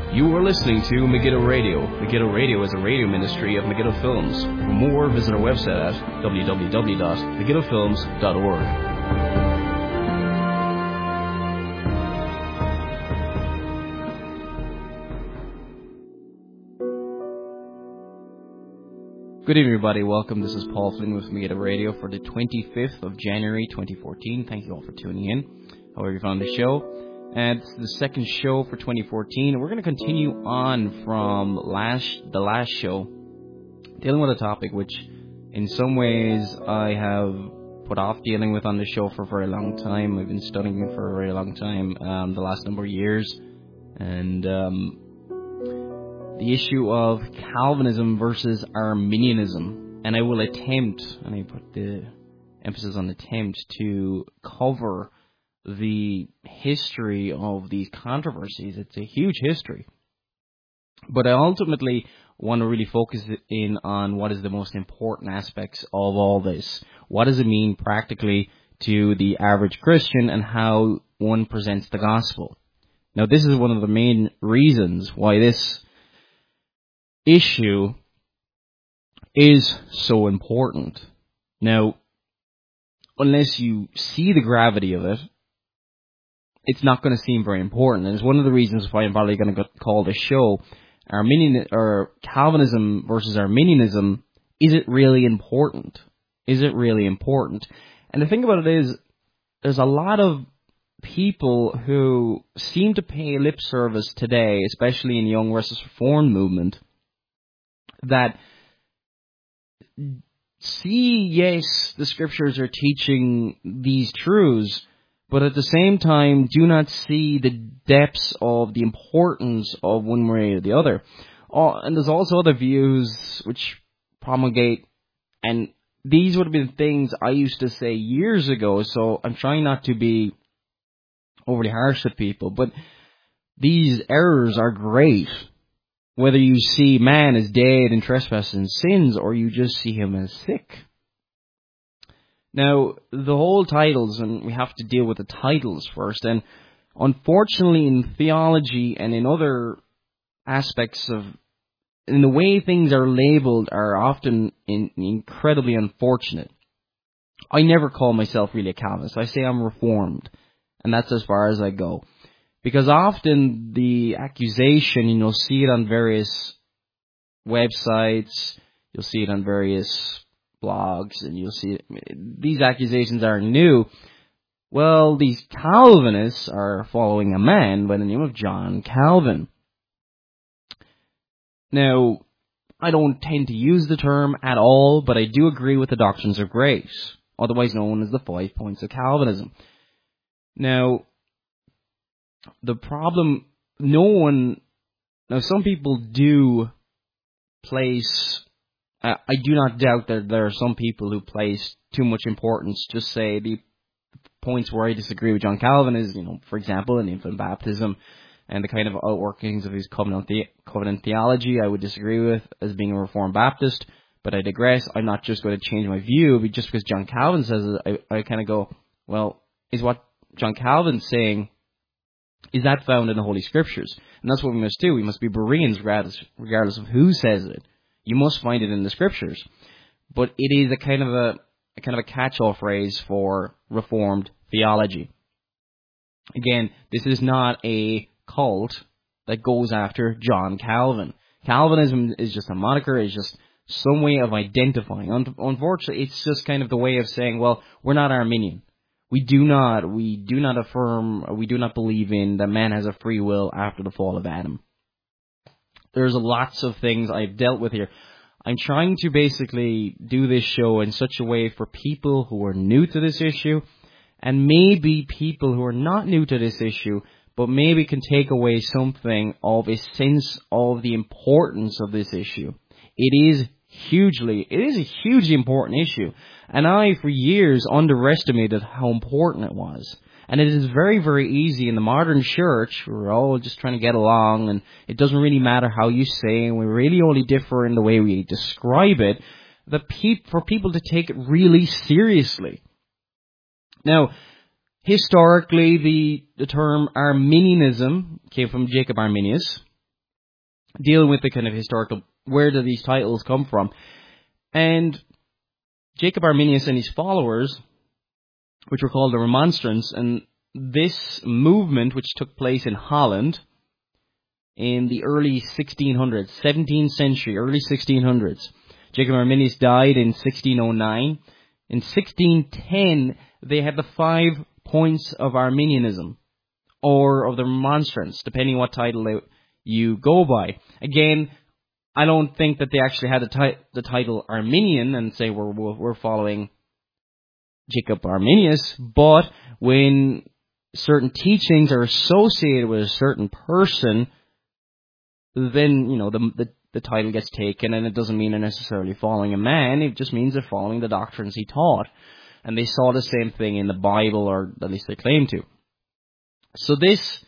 You are listening to Megiddo Radio. Megiddo Radio is a radio ministry of Megiddo Films. For more, visit our website at www.megiddofilms.org. Good evening, everybody. Welcome. This is Paul Flynn with Megiddo Radio for the 25th of January, 2014. Thank you all for tuning in. However you found the show. And it's the second show for 2014. And we're going to continue on from the last show, dealing with a topic which, in some ways, I have put off dealing with on the show for a very long time. I've been studying it for a very long time, the last number of years. And the issue of Calvinism versus Arminianism. And I will attempt, and I put the emphasis on attempt, to cover the history of these controversies. It's a huge history. But I ultimately want to really focus in on what is the most important aspects of all this. What does it mean practically to the average Christian and how one presents the gospel? Now, this is one of the main reasons why this issue is so important. Now, unless you see the gravity of it, it's not going to seem very important. And it's one of the reasons why I'm probably going to call this show Calvinism versus Arminianism. Is it really important? Is it really important? And the thing about it is, there's a lot of people who seem to pay lip service today, especially in the Young Restless Reformed movement, that see, yes, the scriptures are teaching these truths, but at the same time do not see the depths of the importance of one way or the other. And there's also other views which promulgate, and these would have been things I used to say years ago, so I'm trying not to be overly harsh with people, but these errors are great. Whether you see man as dead in trespasses and sins, or you just see him as sick. Now, the whole titles, and we have to deal with the titles first, and unfortunately in theology and in other aspects in the way things are labeled are often incredibly unfortunate. I never call myself really a Calvinist. I say I'm Reformed, and that's as far as I go. Because often the accusation, you'll see it on various websites, you'll see it on various blogs, and you'll see it. These accusations aren't new. Well, these Calvinists are following a man by the name of John Calvin. Now, I don't tend to use the term at all, but I do agree with the doctrines of grace, otherwise known as the 5 points of Calvinism. Now, the problem, some people do place, I do not doubt that there are some people who place too much importance, just say the points where I disagree with John Calvin is, for example, in infant baptism and the kind of outworkings of his covenant theology I would disagree with as being a Reformed Baptist, but I digress. I'm not just going to change my view, but just because John Calvin says it, I kind of go, well, is what John Calvin's saying, is that found in the Holy Scriptures? And that's what we must do. We must be Bereans regardless of who says it. You must find it in the Scriptures. But it is a kind of a catch-all phrase for Reformed theology. Again, this is not a cult that goes after John Calvin. Calvinism is just a moniker, it's just some way of identifying. Unfortunately, it's just kind of the way of saying, well, we're not Arminian. We do not believe in that man has a free will after the fall of Adam. There's lots of things I've dealt with here. I'm trying to basically do this show in such a way for people who are new to this issue, and maybe people who are not new to this issue, but maybe can take away something of a sense of the importance of this issue. It is a hugely important issue. And I, for years, underestimated how important it was. And it is very, very easy in the modern church. We're all just trying to get along, and it doesn't really matter how you say, and we really only differ in the way we describe it, for people to take it really seriously. Now, historically, the term Arminianism came from Jacob Arminius, dealing with the kind of historical, where do these titles come from? And Jacob Arminius and his followers, which were called the Remonstrants, and this movement, which took place in Holland in the early 1600s, 17th century, early 1600s. Jacob Arminius died in 1609. In 1610, they had the 5 points of Arminianism, or of the Remonstrants, depending what title you go by. Again, I don't think that they actually had the title Arminian and say we're following Jacob Arminius, but when certain teachings are associated with a certain person, then, the title gets taken, and it doesn't mean they're necessarily following a man, it just means they're following the doctrines he taught. And they saw the same thing in the Bible, or at least they claim to. So this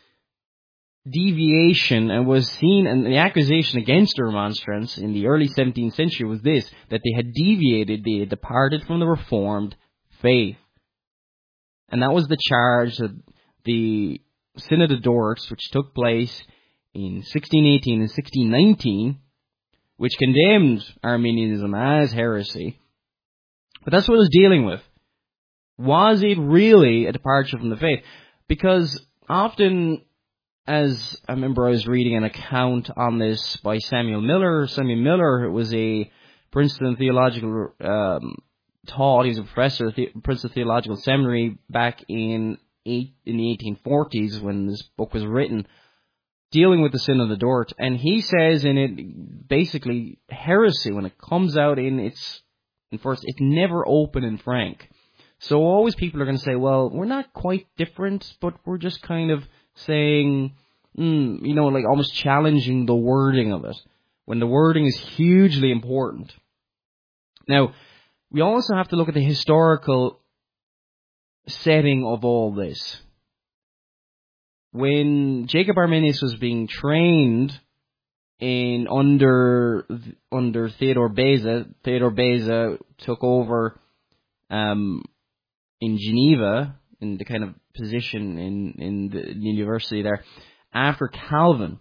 deviation was seen, and the accusation against the Remonstrants in the early 17th century was this, that they had deviated, they had departed from the Reformed faith. And that was the charge that the Synod of Dort, which took place in 1618 and 1619, which condemned Arminianism as heresy. But that's what it was dealing with. Was it really a departure from the faith? Because often, as I remember I was reading an account on this by Samuel Miller. Samuel Miller was a Princeton theological taught. He was a professor at Princeton Theological Seminary back in the 1840s when this book was written, dealing with the Synod of Dort. And he says in it, basically, heresy, when it comes out it's never open and frank. So always people are going to say, well, we're not quite different, but we're just kind of saying, like almost challenging the wording of it, when the wording is hugely important. Now, we also have to look at the historical setting of all this. When Jacob Arminius was being trained under Theodore Beza took over in Geneva, in the kind of position in the university there, after Calvin.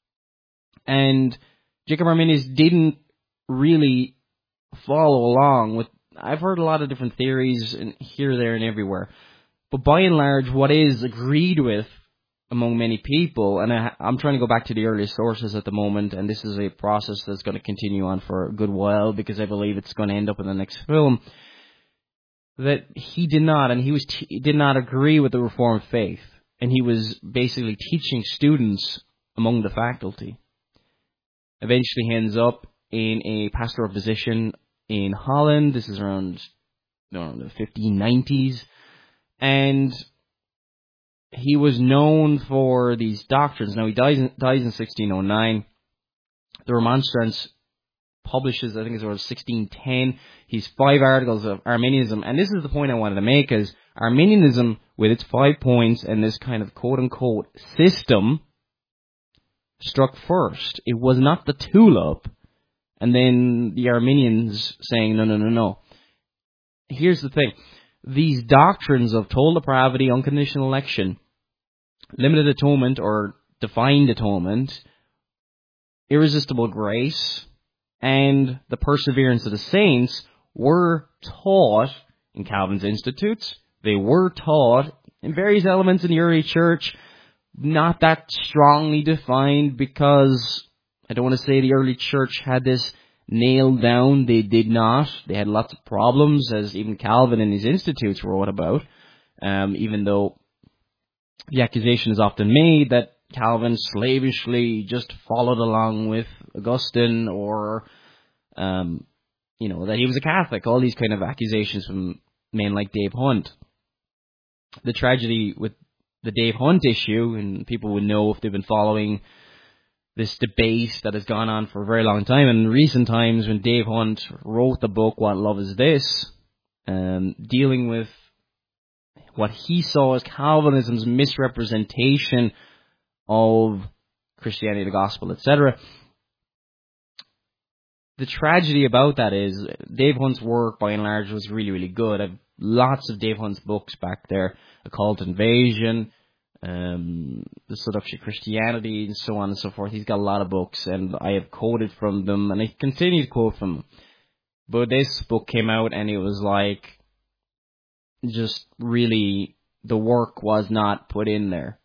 And Jacob Arminius didn't really follow along with, I've heard a lot of different theories here, there, and everywhere. But by and large, what is agreed with among many people, and I'm trying to go back to the earliest sources at the moment, and this is a process that's going to continue on for a good while, because I believe it's going to end up in the next film, that he did not, and he did not agree with the Reformed faith, and he was basically teaching students among the faculty. Eventually he ends up in a pastoral position in Holland. This is around the 1590s, and he was known for these doctrines. Now, he dies in 1609. The Remonstrance publishes, I think it's around 1610, his 5 articles of Arminianism. And this is the point I wanted to make, is Arminianism, with its 5 points and this kind of quote-unquote system, struck first. It was not the tulip, and then the Arminians saying, no. Here's the thing. These doctrines of total depravity, unconditional election, limited atonement or defined atonement, irresistible grace, and the perseverance of the saints were taught in Calvin's Institutes. They were taught in various elements in the early church, not that strongly defined, because I don't want to say the early church had this nailed down. They did not. They had lots of problems, as even Calvin in his Institutes wrote about, even though the accusation is often made that Calvin slavishly just followed along with Augustine, or, that he was a Catholic. All these kind of accusations from men like Dave Hunt. The tragedy with the Dave Hunt issue, and people would know if they've been following this debate that has gone on for a very long time. In recent times, when Dave Hunt wrote the book, What Love Is This?, dealing with what he saw as Calvinism's misrepresentation of Christianity, the gospel, etc. The tragedy about that is Dave Hunt's work, by and large, was really, really good. I've lots of Dave Hunt's books back there: Occult Invasion, The Seduction of Christianity, and so on and so forth. He's got a lot of books, and I have quoted from them, and I continue to quote from them. But this book came out, and it was like, just really, the work was not put in there.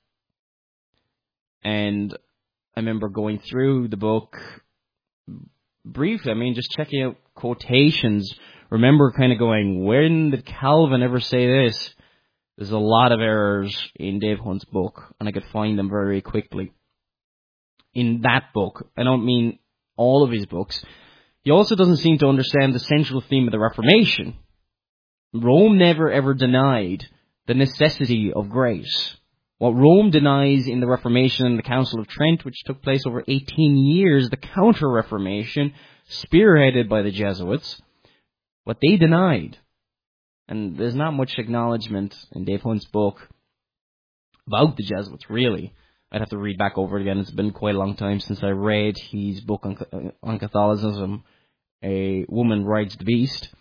And I remember going through the book briefly, just checking out quotations. Remember kind of going, when did Calvin ever say this? There's a lot of errors in Dave Hunt's book, and I could find them very quickly. In that book, I don't mean all of his books, he also doesn't seem to understand the central theme of the Reformation. Rome never ever denied the necessity of grace. What Rome denies in the Reformation and the Council of Trent, which took place over 18 years, the Counter-Reformation, spearheaded by the Jesuits, what they denied. And there's not much acknowledgement in Dave Hunt's book about the Jesuits, really. I'd have to read back over it again. It's been quite a long time since I read his book on Catholicism, A Woman Rides the Beast.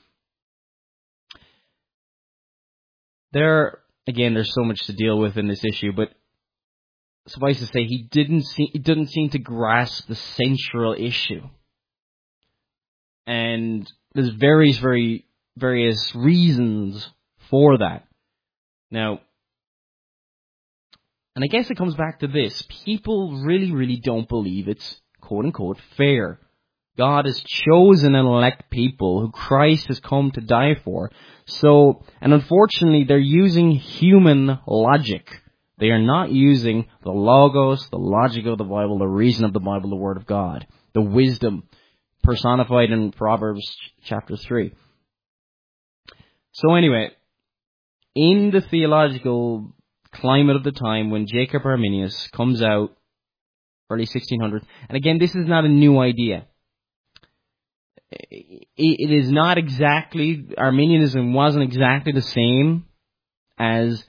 There's so much to deal with in this issue, but suffice to say, he didn't seem to grasp the central issue. And there's various reasons for that. Now, and I guess it comes back to this. People really, really don't believe it's quote-unquote fair. God has chosen and elect people who Christ has come to die for. So, and unfortunately, they're using human logic. They are not using the logos, the logic of the Bible, the reason of the Bible, the Word of God, the wisdom personified in Proverbs chapter 3. So anyway, in the theological climate of the time when Jacob Arminius comes out, early 1600s, and again, this is not a new idea. It is not exactly, Arminianism wasn't exactly the same as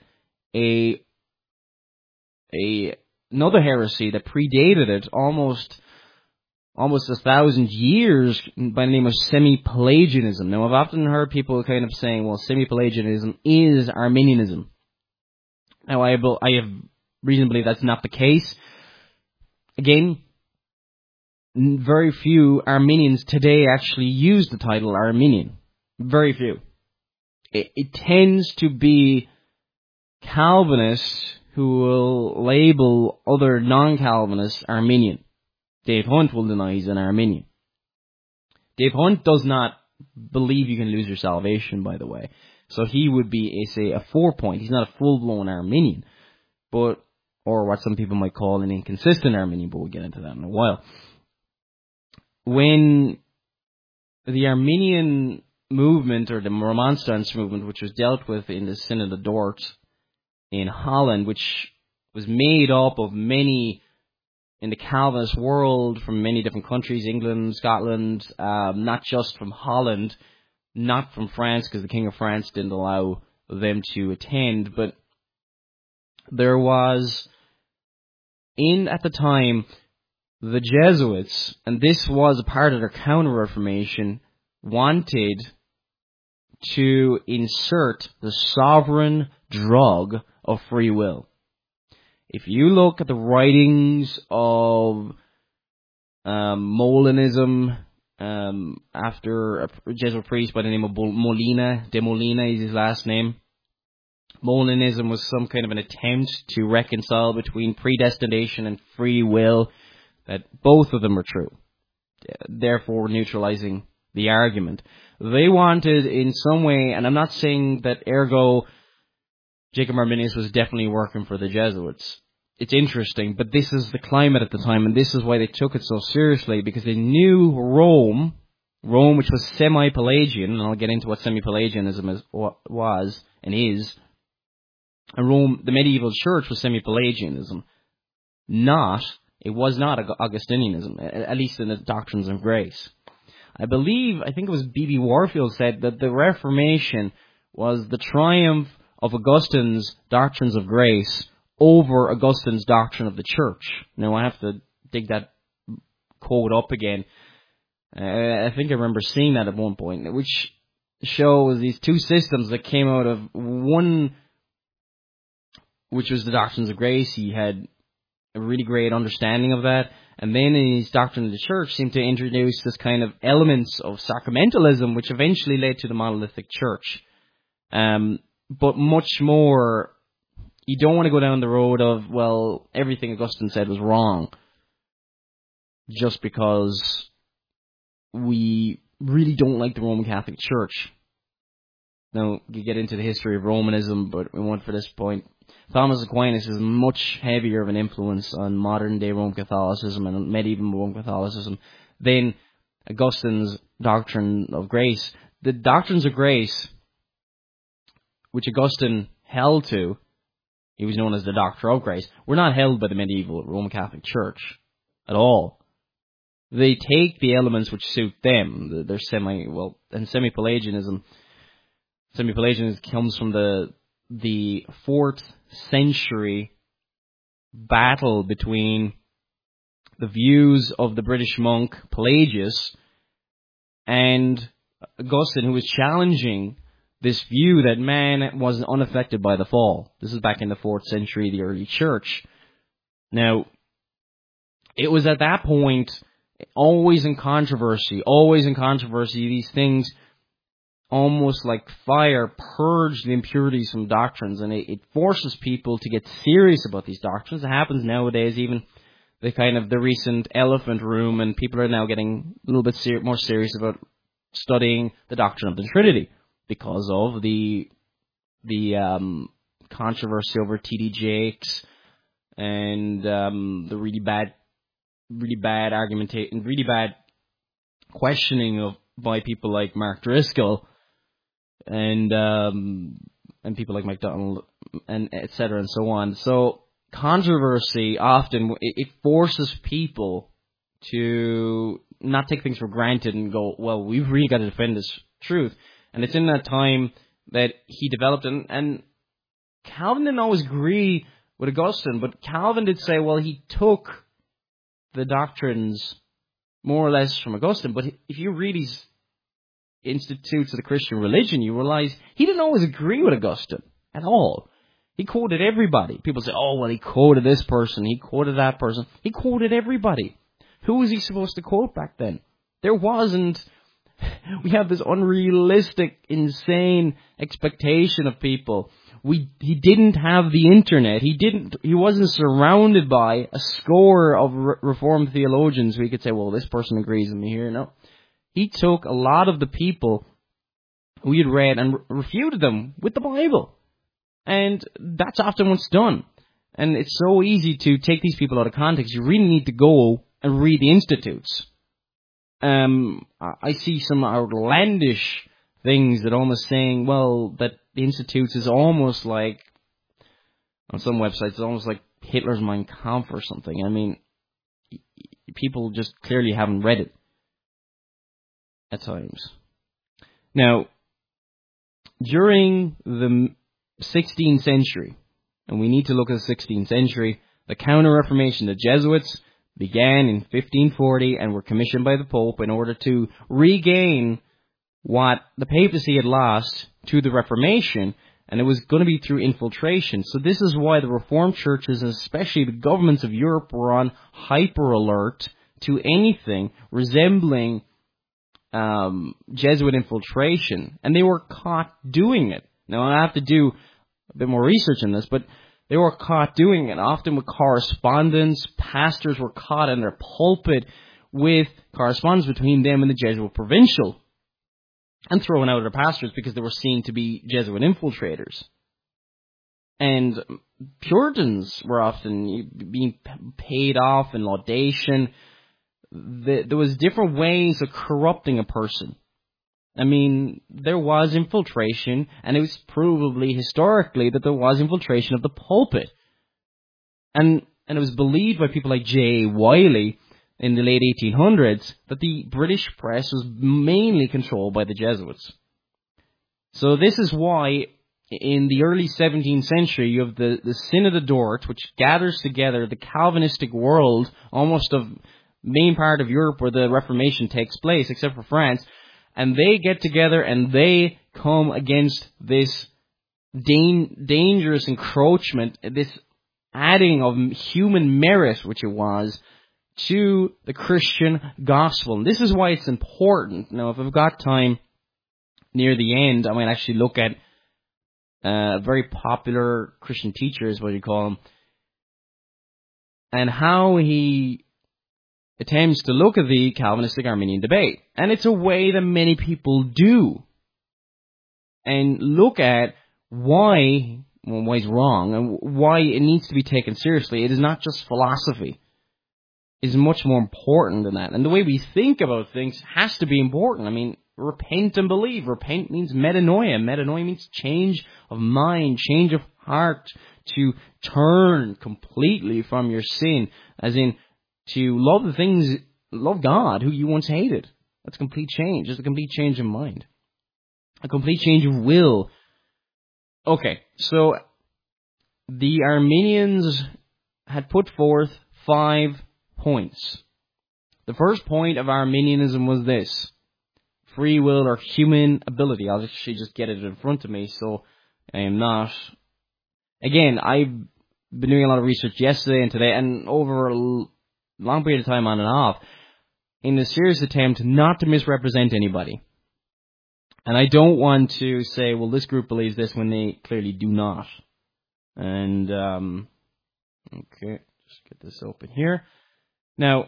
another heresy that predated it almost 1,000 years by the name of semi-Pelagianism. Now, I've often heard people kind of saying, well, semi-Pelagianism is Arminianism. Now, I have reason to believe that's not the case. Again, very few Arminians today actually use the title Arminian. Very few. It tends to be Calvinists who will label other non-Calvinists Arminian. Dave Hunt will deny he's an Arminian. Dave Hunt does not believe you can lose your salvation, by the way. So he would be, a 4-point. He's not a full-blown Arminian, or what some people might call an inconsistent Arminian, but we'll get into that in a while. When the Arminian movement, or the Remonstrance movement, which was dealt with in the Synod of Dort in Holland, which was made up of many in the Calvinist world from many different countries, England, Scotland, not just from Holland, not from France, because the King of France didn't allow them to attend, but there was, at the time, the Jesuits, and this was a part of their Counter-Reformation, wanted to insert the sovereign drug of free will. If you look at the writings of Molinism, after a Jesuit priest by the name of Molina, de Molina is his last name, Molinism was some kind of an attempt to reconcile between predestination and free will, that both of them are true, therefore neutralizing the argument. They wanted in some way, and I'm not saying that ergo Jacob Arminius was definitely working for the Jesuits. It's interesting, but this is the climate at the time, and this is why they took it so seriously, because they knew Rome, which was semi-Pelagian, and I'll get into what semi-Pelagianism was and is, and Rome, the medieval church, was semi-Pelagianism. It was not Augustinianism, at least in the doctrines of grace. I think it was B.B. Warfield said that the Reformation was the triumph of Augustine's doctrines of grace over Augustine's doctrine of the church. Now, I have to dig that quote up again. I think I remember seeing that at one point, which shows these two systems that came out of one which was the doctrines of grace. He had a really great understanding of that. And then in his Doctrine of the Church seemed to introduce this kind of elements of sacramentalism, which eventually led to the monolithic church. But much more, you don't want to go down the road of, well, everything Augustine said was wrong, just because we really don't like the Roman Catholic Church. Now, you get into the history of Romanism, but we won't for this point. Thomas Aquinas is much heavier of an influence on modern-day Roman Catholicism and medieval Roman Catholicism than Augustine's Doctrine of Grace. The Doctrines of Grace, which Augustine held to, he was known as the Doctor of Grace, were not held by the medieval Roman Catholic Church at all. They take the elements which suit them. They're semi-Pelagianism. Semi-Pelagianism comes from the 4th century battle between the views of the British monk Pelagius and Augustine, who was challenging this view that man was unaffected by the fall. This is back in the 4th century, the early church. Now, it was at that point always in controversy, these things almost like fire purge the impurities from doctrines, and it forces people to get serious about these doctrines. It happens nowadays, even the recent elephant room, and people are now getting a little bit more serious about studying the doctrine of the Trinity because of the controversy over T.D. Jakes and the really bad argumentation, really bad questioning by people like Mark Driscoll and people like MacDonald and etc. and so on. So controversy often it forces people to not take things for granted and go, well, we've really got to defend this truth. And it's in that time that he developed, and Calvin didn't always agree with Augustine, but Calvin did say, well, he took the doctrines more or less from Augustine. But if you read his Institutes of the Christian Religion, you realize he didn't always agree with Augustine at all. He quoted everybody. People say, oh, well, he quoted this person, he quoted that person. He quoted everybody. Who was he supposed to quote back then? There wasn't. We have this unrealistic, insane expectation of people. He didn't have the internet. He wasn't surrounded by a score of Reformed theologians who he could say, well, this person agrees with me here. No. He took a lot of the people who he had read and refuted them with the Bible. And that's often what's done. And it's so easy to take these people out of context. You really need to go and read the Institutes. I see some outlandish things that almost saying, well, that the Institutes is almost like, on some websites, it's almost like Hitler's Mein Kampf or something. I mean, people just clearly haven't read it at times. Now, during the 16th century, and we need to look at the 16th century, the Counter-Reformation, the Jesuits began in 1540 and were commissioned by the Pope in order to regain what the papacy had lost to the Reformation, and it was going to be through infiltration. So this is why the Reformed churches, and especially the governments of Europe, were on hyper alert to anything resembling Jesuit infiltration, and they were caught doing it. Now, I have to do a bit more research on this, but they were caught doing it, often with correspondence. Pastors were caught in their pulpit with correspondence between them and the Jesuit provincial, and thrown out of their pastors because they were seen to be Jesuit infiltrators. And Puritans were often being paid off in laudation. There was different ways of corrupting a person. I mean, there was infiltration, and it was provably historically that there was infiltration of the pulpit. And it was believed by people like J. Wiley in the late 1800s that the British press was mainly controlled by the Jesuits. So this is why in the early 17th century you have the Synod of Dort, which gathers together the Calvinistic world, almost of main part of Europe where the Reformation takes place, except for France. And they get together and they come against this dangerous encroachment, this adding of human merit, which it was, to the Christian gospel. And this is why it's important. Now, if I've got time near the end, I might actually look at a very popular Christian teacher, is what you call him, and how he attempts to look at the Calvinistic Arminian debate. And it's a way that many people do. And look at why it's wrong and why it needs to be taken seriously. It is not just philosophy. It is much more important than that. And the way we think about things has to be important. I mean, repent and believe. Repent means metanoia. Metanoia means change of mind, change of heart, to turn completely from your sin, as in to love God, who you once hated. That's a complete change. It's a complete change of mind. A complete change of will. Okay, so the Arminians had put forth 5 points. The first point of Arminianism was this: free will or human ability. I'll actually just get it in front of me so I am not... Again, I've been doing a lot of research yesterday and today and over a long period of time on and off in a serious attempt not to misrepresent anybody. And I don't want to say, well, this group believes this when they clearly do not. And, okay, just get this open here. Now,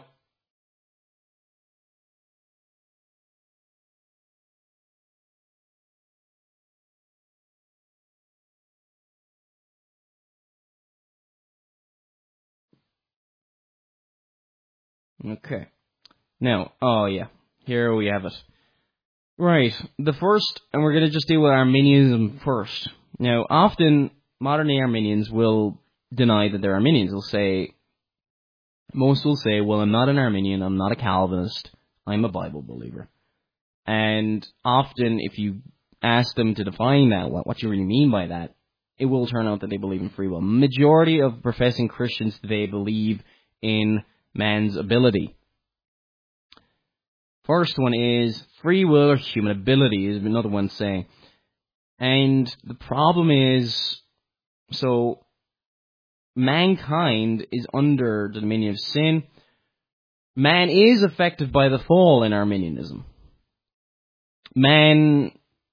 okay. Now, oh yeah, here we have it. Right, the first, and we're going to just deal with Arminianism first. Now, often, modern-day Arminians will deny that they're Arminians. Most will say, well, I'm not an Arminian, I'm not a Calvinist, I'm a Bible believer. And often, if you ask them to define that, what you really mean by that, it will turn out that they believe in free will. Majority of professing Christians today believe in man's ability. First one is free will or human ability, is another one saying. And the problem is, so mankind is under the dominion of sin. Man is affected by the fall in Arminianism. Man,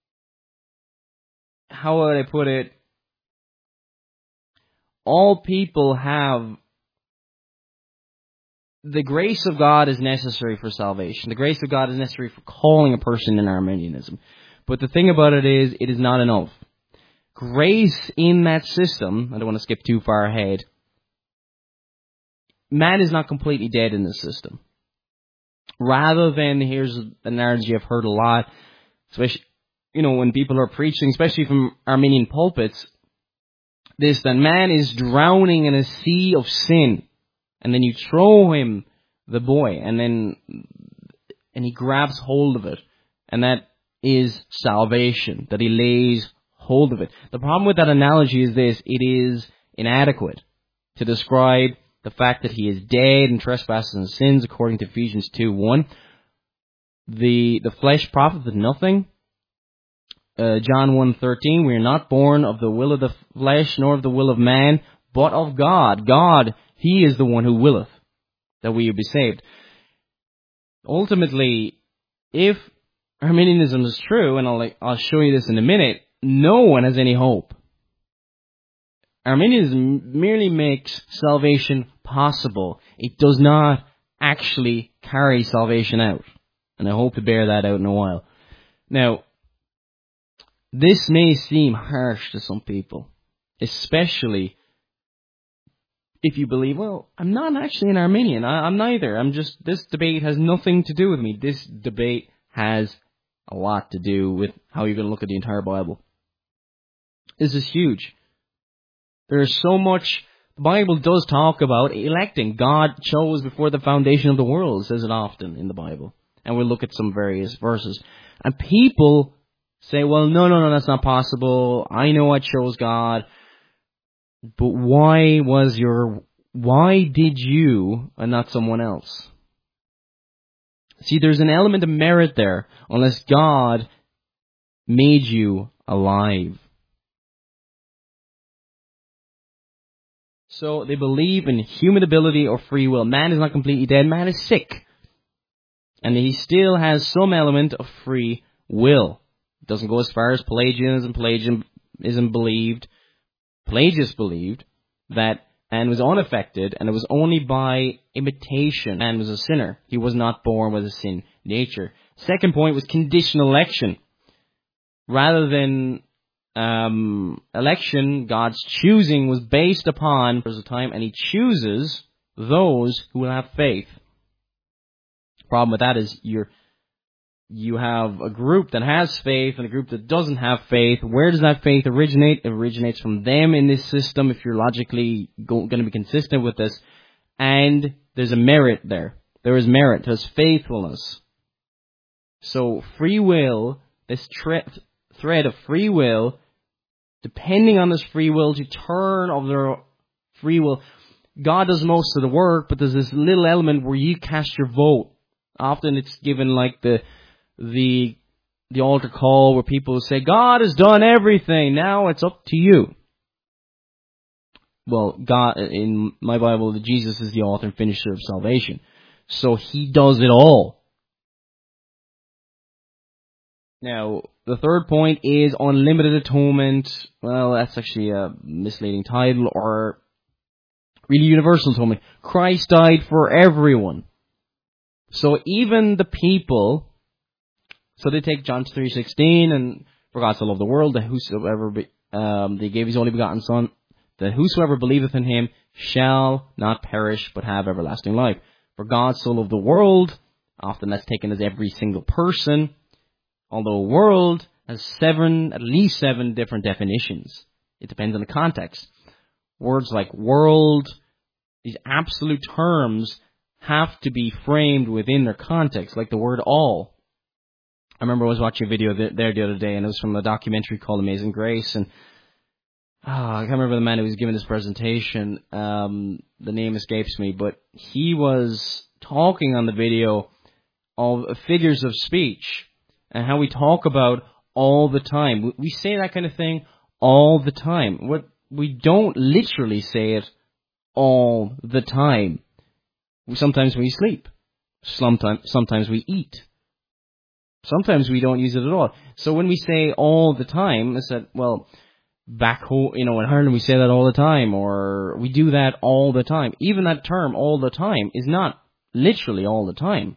how would I put it? All people have... The grace of God is necessary for salvation. The grace of God is necessary for calling a person in Arminianism. But the thing about it is not enough. Grace in that system, I don't want to skip too far ahead, man is not completely dead in the system. Rather than, here's an analogy I've heard a lot, especially, when people are preaching, especially from Arminian pulpits, that man is drowning in a sea of sin. And then you throw him the buoy, and he grabs hold of it. And that is salvation, that he lays hold of it. The problem with that analogy is this: it is inadequate to describe the fact that he is dead in trespasses and sins, according to Ephesians 2:1. The flesh profiteth nothing. John 1:13, we are not born of the will of the flesh, nor of the will of man, but of God. God, He is the one who willeth that we be saved. Ultimately, if Arminianism is true, and I'll show you this in a minute, no one has any hope. Arminianism merely makes salvation possible. It does not actually carry salvation out. And I hope to bear that out in a while. Now, this may seem harsh to some people, especially if you believe, well, I'm not actually an Arminian. I'm neither. This debate has nothing to do with me. This debate has a lot to do with how you're going to look at the entire Bible. This is huge. There's so much. The Bible does talk about electing. God chose before the foundation of the world, says it often in the Bible. And we'll look at some various verses. And people say, well, no, that's not possible. I know I chose God. But why did you and not someone else? See, there's an element of merit there, unless God made you alive. So they believe in human ability or free will. Man is not completely dead. Man is sick. And he still has some element of free will. It doesn't go as far as Pelagianism. Pelagianism believed, Pelagius believed, that man was unaffected, and it was only by imitation man was a sinner. He was not born with a sin nature. Second point was conditional election. Rather than election, God's choosing was based upon the time, and he chooses those who will have faith. Problem with that is you have a group that has faith and a group that doesn't have faith. Where does that faith originate? It originates from them in this system, if you're logically going to be consistent with this. And there's a merit there. There is merit. There's faithfulness. So free will, this thread of free will, depending on this free will, to turn of their free will, God does most of the work, but there's this little element where you cast your vote. Often it's given like the altar call where people say, God has done everything, now it's up to you. Well, God, in my Bible, Jesus is the author and finisher of salvation. So he does it all. Now, the third point is unlimited atonement. Well, that's actually a misleading title, or really universal atonement. Christ died for everyone. So even the people, so they take John 3:16, and for God so loved the world, that whosoever they gave his only begotten Son, that whosoever believeth in him shall not perish, but have everlasting life. For God so loved the world, often that's taken as every single person, although world has at least seven different definitions. It depends on the context. Words like world, these absolute terms, have to be framed within their context, like the word all. I remember I was watching a video there the other day, and it was from a documentary called Amazing Grace, and I can't remember the man who was giving this presentation. The name escapes me, but he was talking on the video of figures of speech and how we talk about all the time. We say that kind of thing all the time. We don't literally say it all the time. Sometimes we sleep. Sometimes we eat. Sometimes we don't use it at all. So when we say all the time, it's that, well, back home, in Ireland we say that all the time, or we do that all the time. Even that term, all the time, is not literally all the time.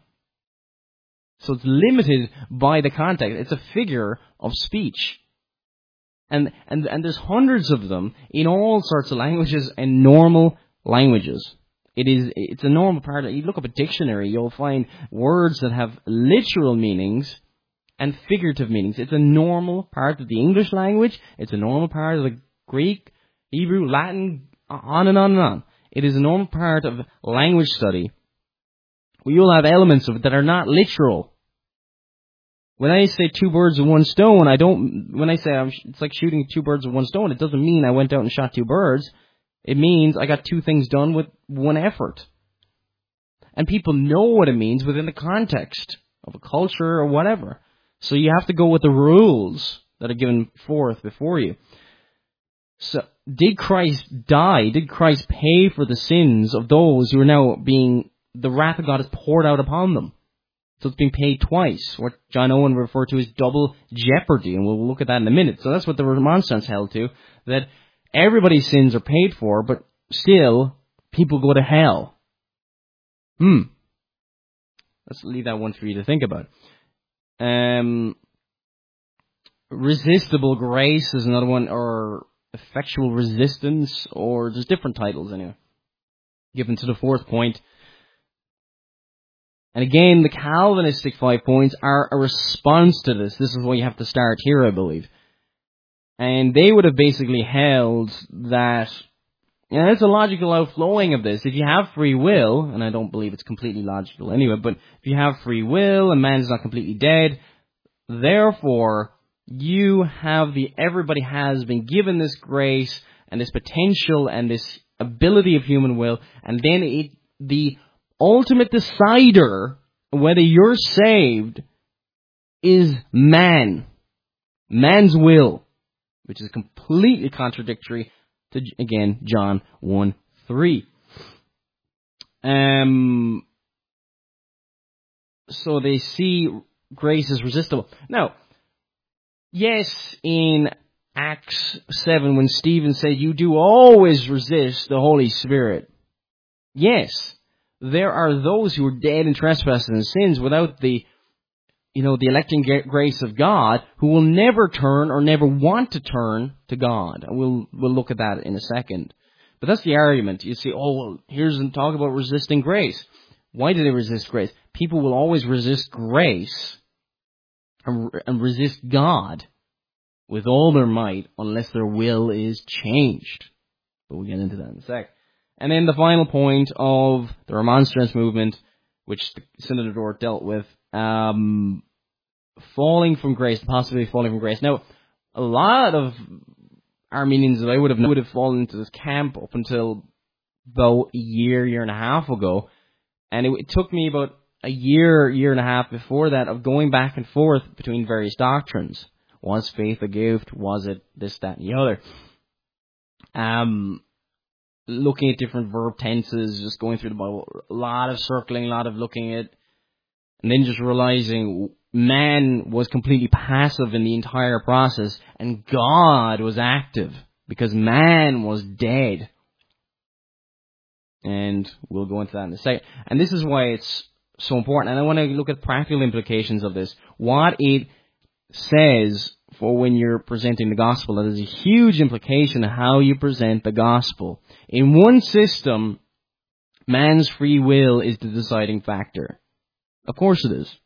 So it's limited by the context. It's a figure of speech. And there's hundreds of them in all sorts of languages and normal languages. It's a normal part. You look up a dictionary, you'll find words that have literal meanings and figurative meanings. It's a normal part of the English language. It's a normal part of the Greek, Hebrew, Latin, on and on and on. It is a normal part of language study. You'll have elements of it that are not literal. When I say two birds with one stone, when I say it's like shooting two birds with one stone, it doesn't mean I went out and shot two birds. It means I got two things done with one effort. And people know what it means within the context of a culture or whatever. So you have to go with the rules that are given forth before you. So, did Christ die? Did Christ pay for the sins of those who are now the wrath of God is poured out upon them? So it's being paid twice, what John Owen referred to as double jeopardy, and we'll look at that in a minute. So that's what the Remonstrance held to, that everybody's sins are paid for, but still, people go to hell. Let's leave that one for you to think about. Resistible grace is another one, or effectual resistance, or there's different titles anyway, given to the fourth point. And again, the Calvinistic 5 points are a response to this. This is why you have to start here, I believe. And they would have basically held that, it's a logical outflowing of this. If you have free will, and I don't believe it's completely logical anyway, but if you have free will and man is not completely dead, therefore, everybody has been given this grace and this potential and this ability of human will, and then the ultimate decider whether you're saved is man's will, which is completely contradictory to, again, John 1:3. 3. So they see grace is resistible. Now, yes, in Acts 7, when Stephen said, you do always resist the Holy Spirit. Yes, there are those who are dead in trespasses and sins without the electing grace of God, who will never turn or never want to turn to God. And we'll look at that in a second. But that's the argument. You see, here's talk about resisting grace. Why do they resist grace? People will always resist grace and resist God with all their might unless their will is changed. But we'll get into that in a sec. And then the final point of the Remonstrance movement, which the Synod of Dort dealt with, falling from grace, the possibility of falling from grace. Now, a lot of Armenians that I would have fallen into this camp up until about a year and a half ago. And it took me about a year and a half before that of going back and forth between various doctrines. Was faith a gift? Was it this, that, and the other? Looking at different verb tenses, just going through the Bible, a lot of circling, a lot of looking at, and then just realizing man was completely passive in the entire process, and God was active, because man was dead. And we'll go into that in a second. And this is why it's so important. And I want to look at practical implications of this. What it says for when you're presenting the gospel. That is a huge implication of how you present the gospel. In one system, man's free will is the deciding factor. Of course it is.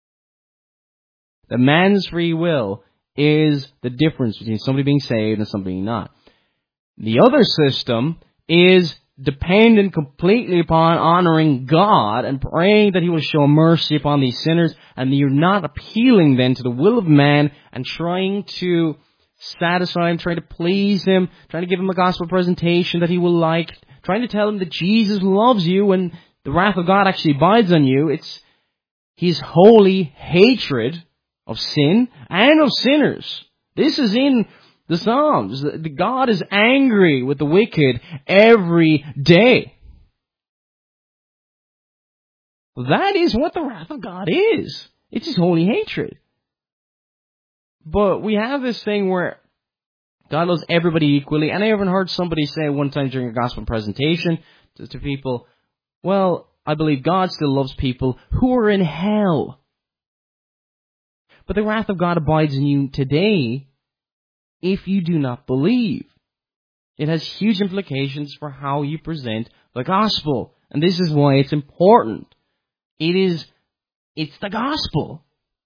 The man's free will is the difference between somebody being saved and somebody not. The other system is dependent completely upon honoring God and praying that He will show mercy upon these sinners, and you're not appealing then to the will of man and trying to satisfy Him, trying to please Him, trying to give Him a gospel presentation that He will like, trying to tell Him that Jesus loves you and the wrath of God actually abides on you. It's His holy hatred of sin and of sinners. This is in the Psalms. God is angry with the wicked every day. That is what the wrath of God is. It's His holy hatred. But we have this thing where God loves everybody equally. And I even heard somebody say one time during a gospel presentation to people, well, I believe God still loves people who are in hell. But the wrath of God abides in you today if you do not believe. It has huge implications for how you present the gospel. And this is why it's important. It's the gospel.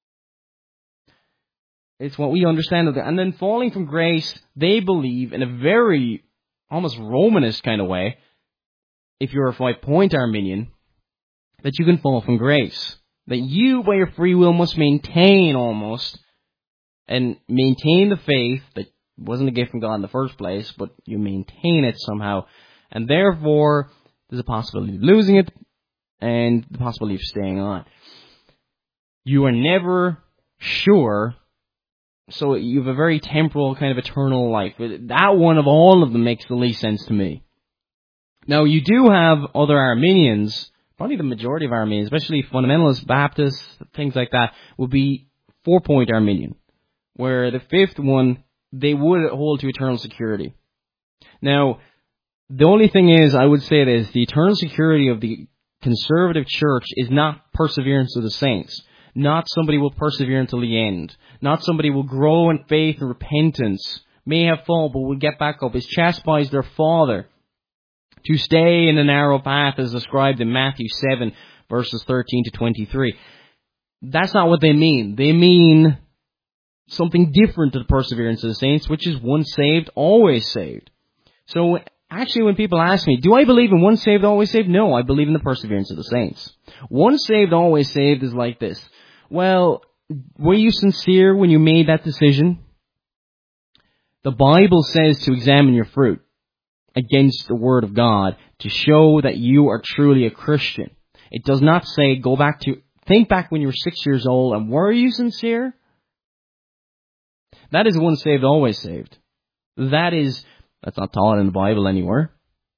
It's what we understand of it. And then falling from grace, they believe in a very almost Romanist kind of way, if you're a 5-point Arminian, that you can fall from grace. That you, by your free will, must maintain almost, and maintain the faith that wasn't a gift from God in the first place, but you maintain it somehow. And therefore, there's a possibility of losing it, and the possibility of staying on. You are never sure, so you have a very temporal kind of eternal life. That one of all of them makes the least sense to me. Now, you do have other Arminians, probably the majority of Armenians, especially fundamentalists, Baptists, things like that, would be 4-point Arminian, where the 5th one, they would hold to eternal security. Now, the only thing is, I would say this, the eternal security of the conservative church is not perseverance of the saints. Not somebody will persevere until the end. Not somebody will grow in faith and repentance, may have fallen, but will get back up, is chastised their father, to stay in the narrow path as described in Matthew 7, verses 13 to 23. That's not what they mean. They mean something different to the perseverance of the saints, which is once saved, always saved. So actually, when people ask me, do I believe in once saved, always saved? No, I believe in the perseverance of the saints. Once saved, always saved is like this. Well, were you sincere when you made that decision? The Bible says to examine your fruit against the Word of God to show that you are truly a Christian. It does not say think back when you were 6 years old and were you sincere? That is once saved, always saved. That's not taught in the Bible anywhere.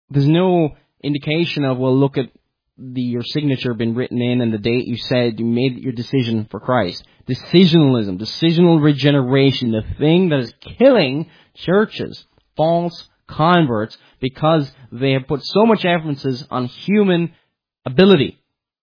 There's no indication of, well, look at your signature been written in and the date you said you made your decision for Christ. Decisionalism, decisional regeneration, the thing that is killing churches, false converts, because they have put so much emphasis on human ability.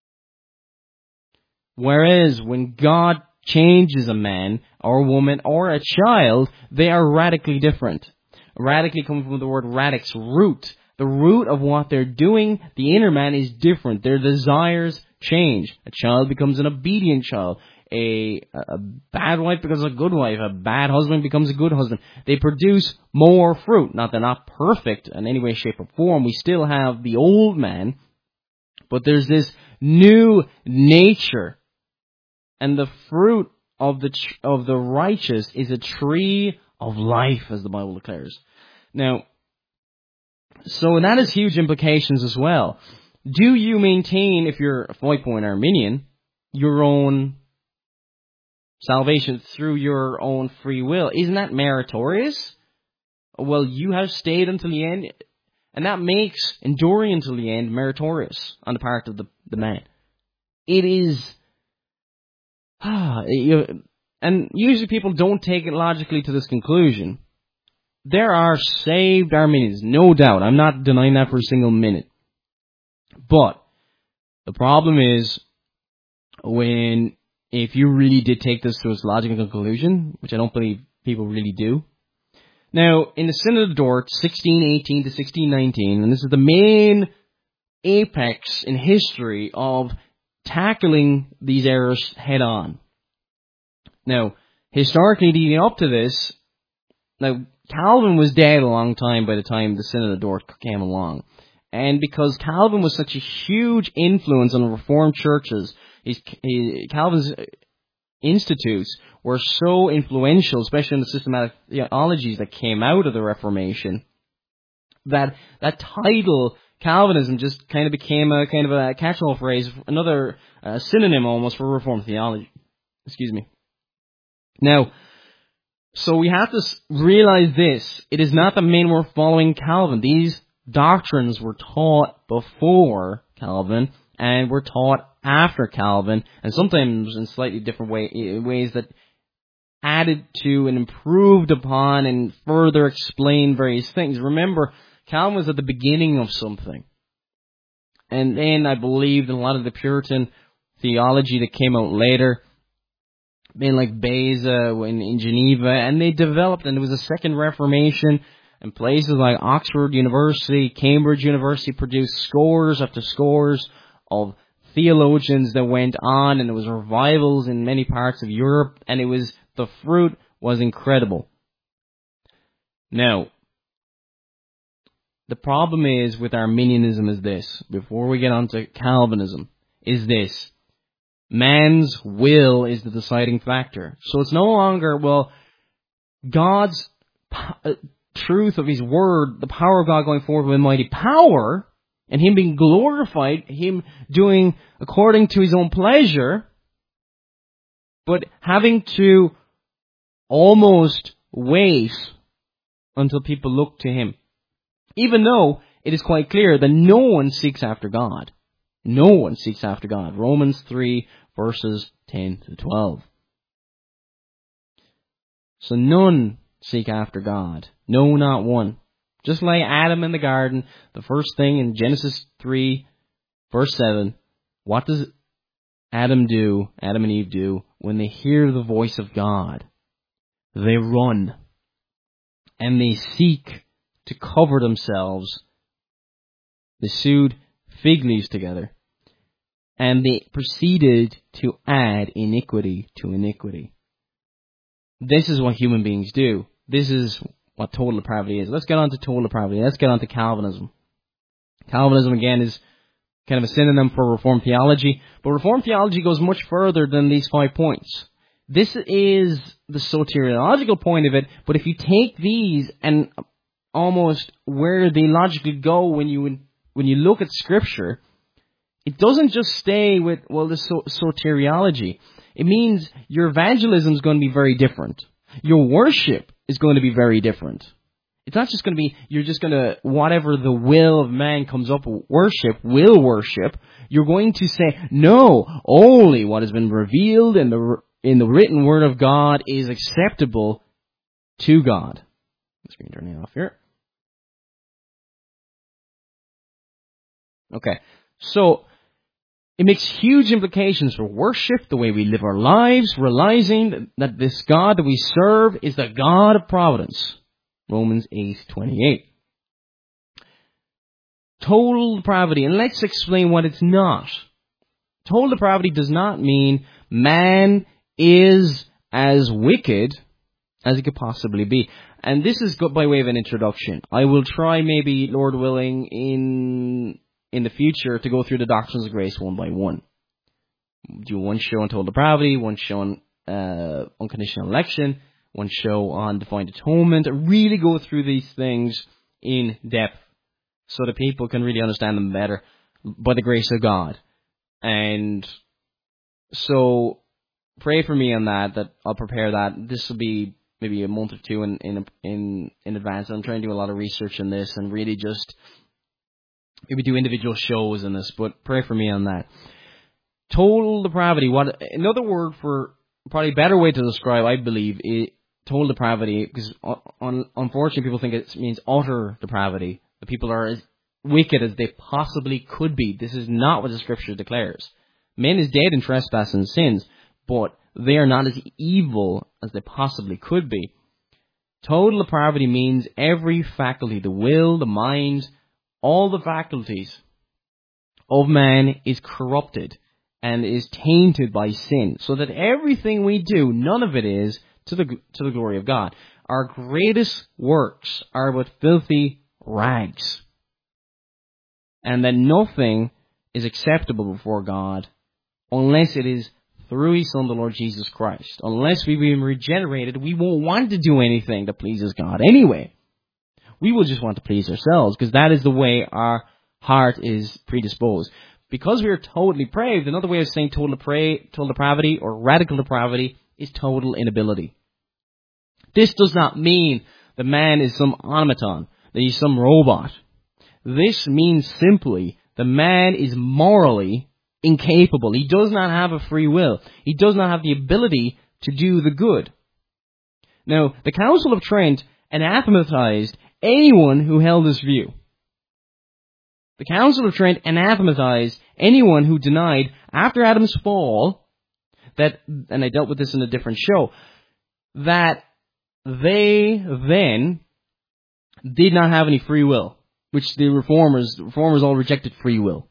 Whereas when God changes a man or a woman or a child, they are radically different. Radically coming from the word radix, root. The root of what they're doing, the inner man, is different. Their desires change. A child becomes an obedient child. A bad wife becomes a good wife. A bad husband becomes a good husband. They produce more fruit. Not they're not perfect in any way, shape, or form. We still have the old man. But there's this new nature. And the fruit of the righteous is a tree of life, as the Bible declares. Now, so that has huge implications as well. Do you maintain, if you're a 5-point Arminian, your own salvation through your own free will? Isn't that meritorious? Well, you have stayed until the end, and that makes enduring until the end meritorious on the part of the man. It is... and usually people don't take it logically to this conclusion. There are saved Arminians, no doubt. I'm not denying that for a single minute. But the problem is if you really did take this to its logical conclusion, which I don't believe people really do. Now, in the Synod of Dort, 1618 to 1619, and this is the main apex in history of tackling these errors head on. Now, historically leading up to this, Calvin was dead a long time by the time the Synod of Dort came along. And because Calvin was such a huge influence on Reformed churches, Calvin's institutes were so influential, especially in the systematic theologies that came out of the Reformation, that title, Calvinism, just kind of became a kind of a catch-all phrase, another synonym almost for Reformed theology. Excuse me. Now, so we have to realize this. It is not that men were following Calvin. These doctrines were taught before Calvin and were taught after Calvin, and sometimes in slightly different ways that added to and improved upon and further explained various things. Remember, Calvin was at the beginning of something. And then I believed in a lot of the Puritan theology that came out later, men like Beza in Geneva, and they developed, and there was a second Reformation, and places like Oxford University, Cambridge University produced scores after scores of theologians that went on, and there was revivals in many parts of Europe, and the fruit was incredible. Now, the problem is with Arminianism is this, before we get on to Calvinism, is this. Man's will is the deciding factor. So it's no longer, God's truth of His Word, the power of God going forward with mighty power, and Him being glorified, Him doing according to His own pleasure, but having to almost wait until people look to Him. Even though it is quite clear that no one seeks after God. No one seeks after God. Romans 3, verses 10 to 12. So none seek after God. No, not one. Just like Adam in the garden, the first thing in Genesis 3, verse 7, what does Adam and Eve do, when they hear the voice of God? They run. And they seek to cover themselves. They sewed fig leaves together. And they proceeded to add iniquity to iniquity. This is what human beings do. This is what total depravity is. Let's get on to total depravity. Let's get on to Calvinism. Calvinism, again, is kind of a synonym for Reformed theology. But Reformed theology goes much further than these 5 points. This is the soteriological point of it, but if you take these and almost where they logically go when you look at Scripture, it doesn't just stay with, the soteriology. It means your evangelism is going to be very different. Your worship is going to be very different. It's not just going to be, you're just going to, whatever the will of man comes up with will worship. You're going to say, no, only what has been revealed in the written word of God is acceptable to God. Screen turning off here. Okay, so it makes huge implications for worship, the way we live our lives, realizing that this God that we serve is the God of providence. Romans 8:28. Total depravity, and let's explain what it's not. Total depravity does not mean man is as wicked as he could possibly be. And this is by way of an introduction. I will try, maybe, Lord willing, in the future to go through the doctrines of grace one by one. Do one show on total depravity, one show on unconditional election, one show on divine atonement. Really go through these things in depth so that people can really understand them better by the grace of God. And so pray for me on that I'll prepare that. This will be maybe a month or two in advance. I'm trying to do a lot of research on this and really just maybe do individual shows in this, but pray for me on that. Total depravity. Another word for, probably a better way to describe, I believe, total depravity, because unfortunately people think it means utter depravity. The people are as wicked as they possibly could be. This is not what the Scripture declares. Man is dead in trespass and sins, but they are not as evil as they possibly could be. Total depravity means every faculty, the will, the mind, all the faculties of man is corrupted and is tainted by sin, so that everything we do, none of it is to the glory of God. Our greatest works are but filthy rags, and that nothing is acceptable before God unless it is through His Son, the Lord Jesus Christ. Unless we've been regenerated, we won't want to do anything that pleases God anyway. We will just want to please ourselves, because that is the way our heart is predisposed. Because we are totally depraved, another way of saying total depravity or radical depravity is total inability. This does not mean the man is some automaton, that he's some robot. This means simply the man is morally incapable. He does not have a free will. He does not have the ability to do the good. Now, the Council of Trent anathematized anyone who held this view. The Council of Trent anathematized anyone who denied, after Adam's fall, that, and I dealt with this in a different show, that they then did not have any free will, which the reformers all rejected free will.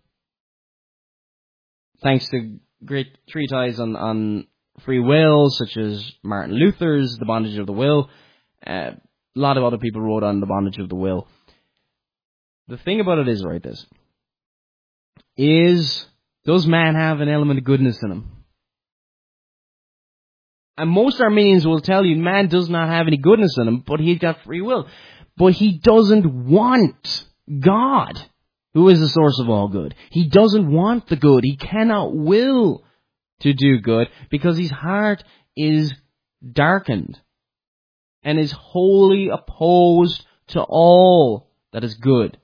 Thanks to great treatises on free will, such as Martin Luther's The Bondage of the Will. A lot of other people wrote on the bondage of the will. The thing about it is, right, does man have an element of goodness in him? And most Arminians will tell you man does not have any goodness in him, but he's got free will. But he doesn't want God, who is the source of all good. He doesn't want the good. He cannot will to do good because his heart is darkened and is wholly opposed to all that is good.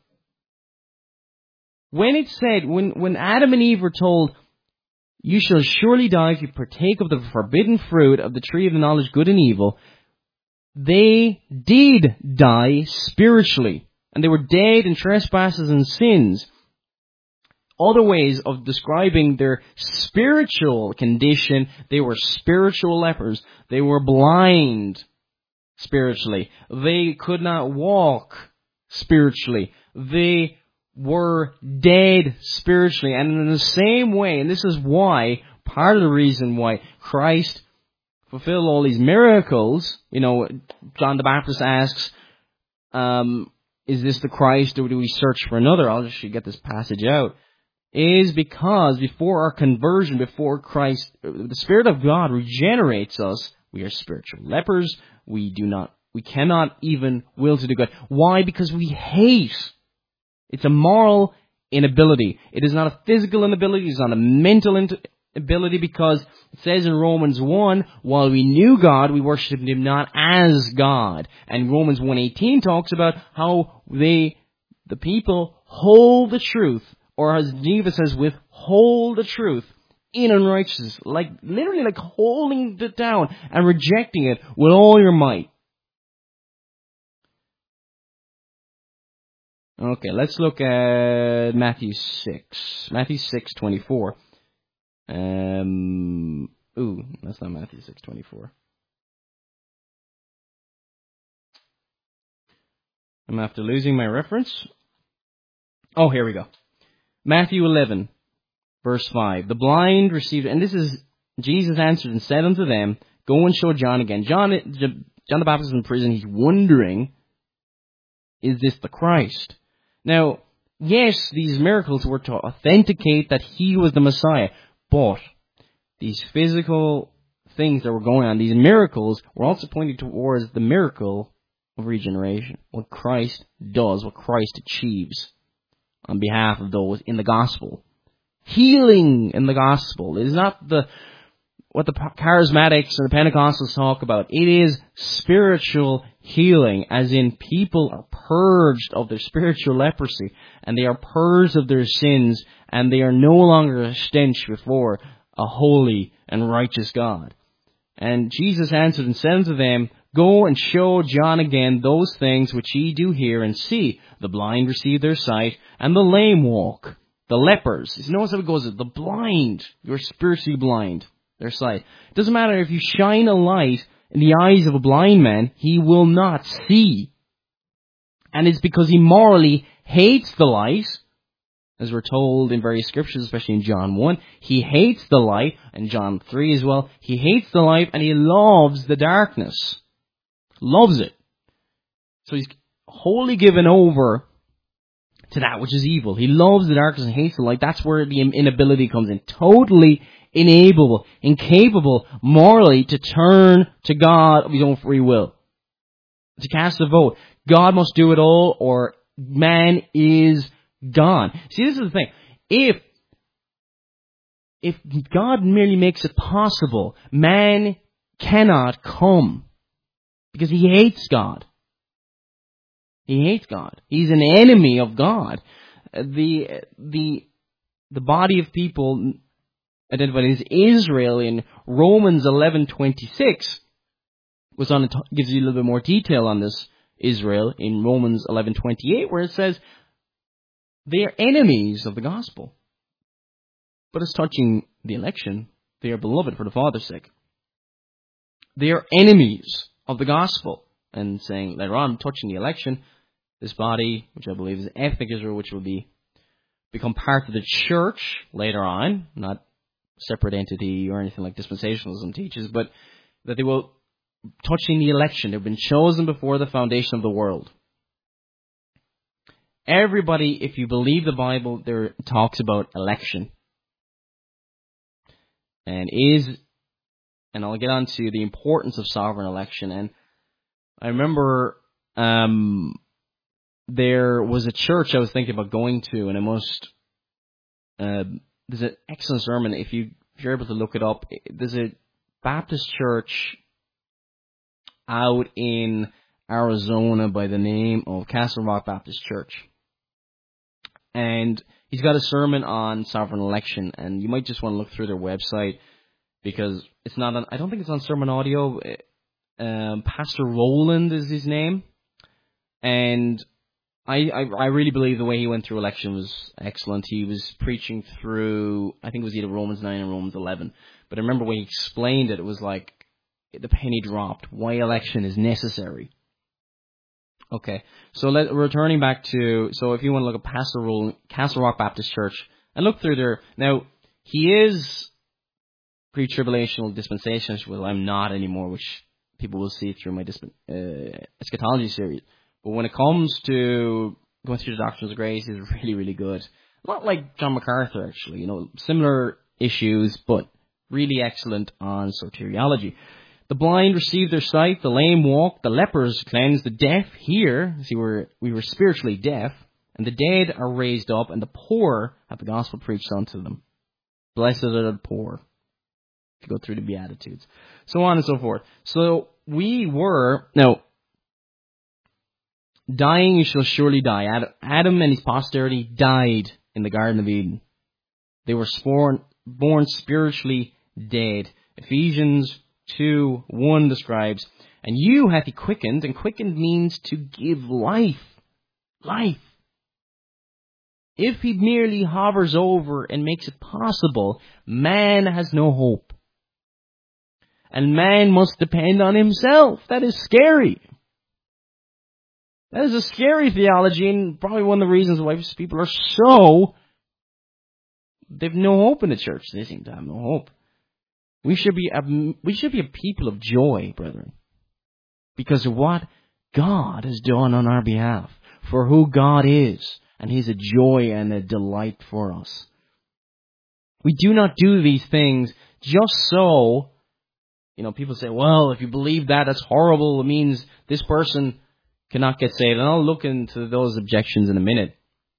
When it said, when Adam and Eve were told, you shall surely die if you partake of the forbidden fruit of the tree of the knowledge of good and evil, they did die spiritually. And they were dead in trespasses and sins. Other ways of describing their spiritual condition, they were spiritual lepers. They were blind spiritually. They could not walk spiritually. They were dead spiritually. And in the same way, and this is why, part of the reason why Christ fulfilled all these miracles, John the Baptist asks, is this the Christ, or do we search for another? I'll just get this passage out. Is because before our conversion, before Christ, the Spirit of God regenerates us, we are spiritual lepers. We cannot even will to do good. Why? Because we hate. It's a moral inability. It is not a physical inability. It's not a mental ability, because it says in Romans 1, while we knew God, we worshipped Him not as God. And Romans 1:18 talks about how the people hold the truth, or as Geneva says, withhold the truth in unrighteousness, literally like holding it down and rejecting it with all your might. Okay, let's look at Matthew 6. Matthew 6:24. That's not Matthew 6:24. I'm after losing my reference. Oh, here we go. Matthew 11, verse 5. The blind received, and this is, Jesus answered and said unto them, go and show John again. John the Baptist is in prison. He's wondering, is this the Christ? Now, yes, these miracles were to authenticate that he was the Messiah, but these physical things that were going on, these miracles, were also pointing towards the miracle of regeneration, what Christ does, what Christ achieves on behalf of those in the gospel. Healing in the gospel is not what the charismatics and the Pentecostals talk about. It is spiritual healing, as in people are purged of their spiritual leprosy, and they are purged of their sins, and they are no longer a stench before a holy and righteous God. And Jesus answered and said unto them, go and show John again those things which ye do hear and see. The blind receive their sight, and the lame walk. The lepers. You notice how it goes, the blind, you're spiritually blind, their sight. It doesn't matter if you shine a light in the eyes of a blind man, he will not see. And it's because he morally hates the light, as we're told in various scriptures, especially in John 1. He hates the light, and John 3 as well. He hates the light, and he loves the darkness. Loves it. So he's wholly given over to that which is evil. He loves the darkness and hates the light. That's where the inability comes in. Totally incapable morally to turn to God of his own free will. To cast a vote. God must do it all, or man is gone. See, this is the thing. If God merely makes it possible, man cannot come. Because he hates God. He hates God. He's an enemy of God. The body of people identified as Israel in Romans 11:26 gives you a little bit more detail on this Israel in Romans 11:28, where it says they are enemies of the gospel. But as touching the election, they are beloved for the Father's sake. They are enemies of the gospel. And saying later on, touching the election, this body, which I believe is ethnic Israel, which will become part of the church later on, not separate entity or anything like dispensationalism teaches, but that they will, touching the election, they've been chosen before the foundation of the world. Everybody, if you believe the Bible, there talks about election. And I'll get on to the importance of sovereign election. And I remember there was a church I was thinking about going to, and there's an excellent sermon, if you're able to look it up. There's a Baptist church out in Arizona by the name of Castle Rock Baptist Church. And he's got a sermon on sovereign election, and you might just want to look through their website, because it's not I don't think it's on Sermon Audio. Pastor Rowland is his name, and I really believe the way he went through election was excellent. He was preaching through, I think it was either Romans 9 and Romans 11, but I remember when he explained it, it was like the penny dropped. Why election is necessary. Okay, so returning back to, so if you want to look at Pastor Rowland, Castle Rock Baptist Church, and look through there. Now, he is pre-tribulational dispensationalist, well, I'm not anymore, which people will see through my eschatology series. But when it comes to going through the doctrines of grace, he's really, really good. A lot like John MacArthur, actually. Similar issues, but really excellent on soteriology. The blind receive their sight, the lame walk, the lepers cleansed, the deaf hear. See, we were spiritually deaf, and the dead are raised up, and the poor have the gospel preached unto them. Blessed are the poor. To go through the Beatitudes. So on and so forth. So we were, now, dying you shall surely die. Adam and his posterity died in the Garden of Eden. They were born spiritually dead. Ephesians 2:1 describes, and you hath he quickened, and quickened means to give life. Life. If he merely hovers over and makes it possible, man has no hope. And man must depend on himself. That is scary. That is a scary theology, and probably one of the reasons why people are so... They've no hope in the church. They seem to have no hope. We should be a people of joy, brethren. Because of what God has done on our behalf. For who God is. And He's a joy and a delight for us. We do not do these things just so... people say, well, if you believe that, that's horrible. It means this person cannot get saved. And I'll look into those objections in a minute.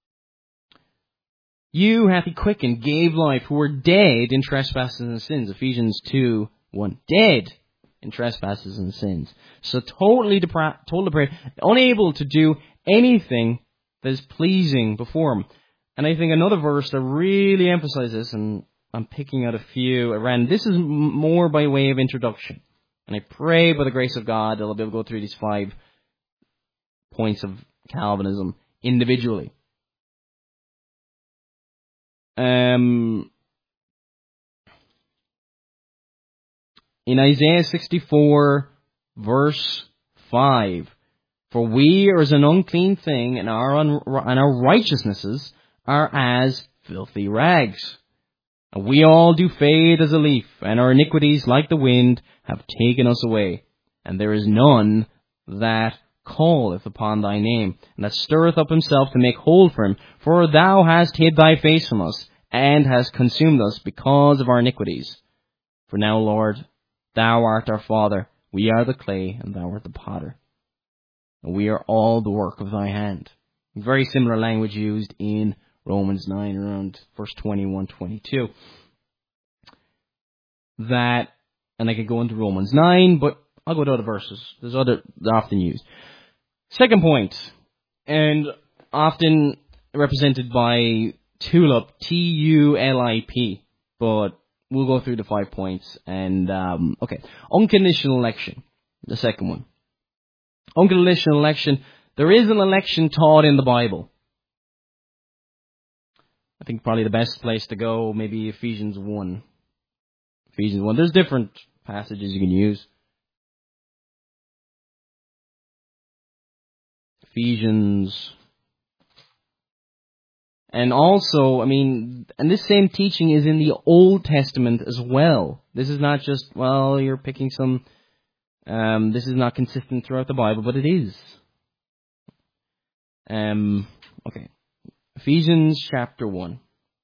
You hath he quickened, gave life, who were dead in trespasses and sins. Ephesians 2:1. Dead in trespasses and sins. So totally depraved, unable to do anything that is pleasing before Him. And I think another verse that really emphasizes this, and I'm picking out a few around. This is more by way of introduction. And I pray by the grace of God that I'll be able to go through these 5 points of Calvinism individually. In Isaiah 64, verse 5, for we are as an unclean thing, and our righteousnesses are as filthy rags. And we all do fade as a leaf, and our iniquities, like the wind, have taken us away. And there is none that calleth upon thy name, and that stirreth up himself to make whole for him. For thou hast hid thy face from us, and hast consumed us because of our iniquities. For now, Lord, thou art our Father, we are the clay, and thou art the potter. And we are all the work of thy hand. Very similar language used in Romans 9, around verse 21, 22. That, and I could go into Romans 9, but I'll go to other verses. There's other, they're often used. Second point, and often represented by TULIP, T-U-L-I-P, but we'll go through the 5 points. And, unconditional election, the second one. Unconditional election, there is an election taught in the Bible. I think probably the best place to go, maybe Ephesians 1. Ephesians 1. There's different passages you can use. Ephesians. And also, and this same teaching is in the Old Testament as well. This is not just, you're picking some, this is not consistent throughout the Bible, but it is. Ephesians chapter 1.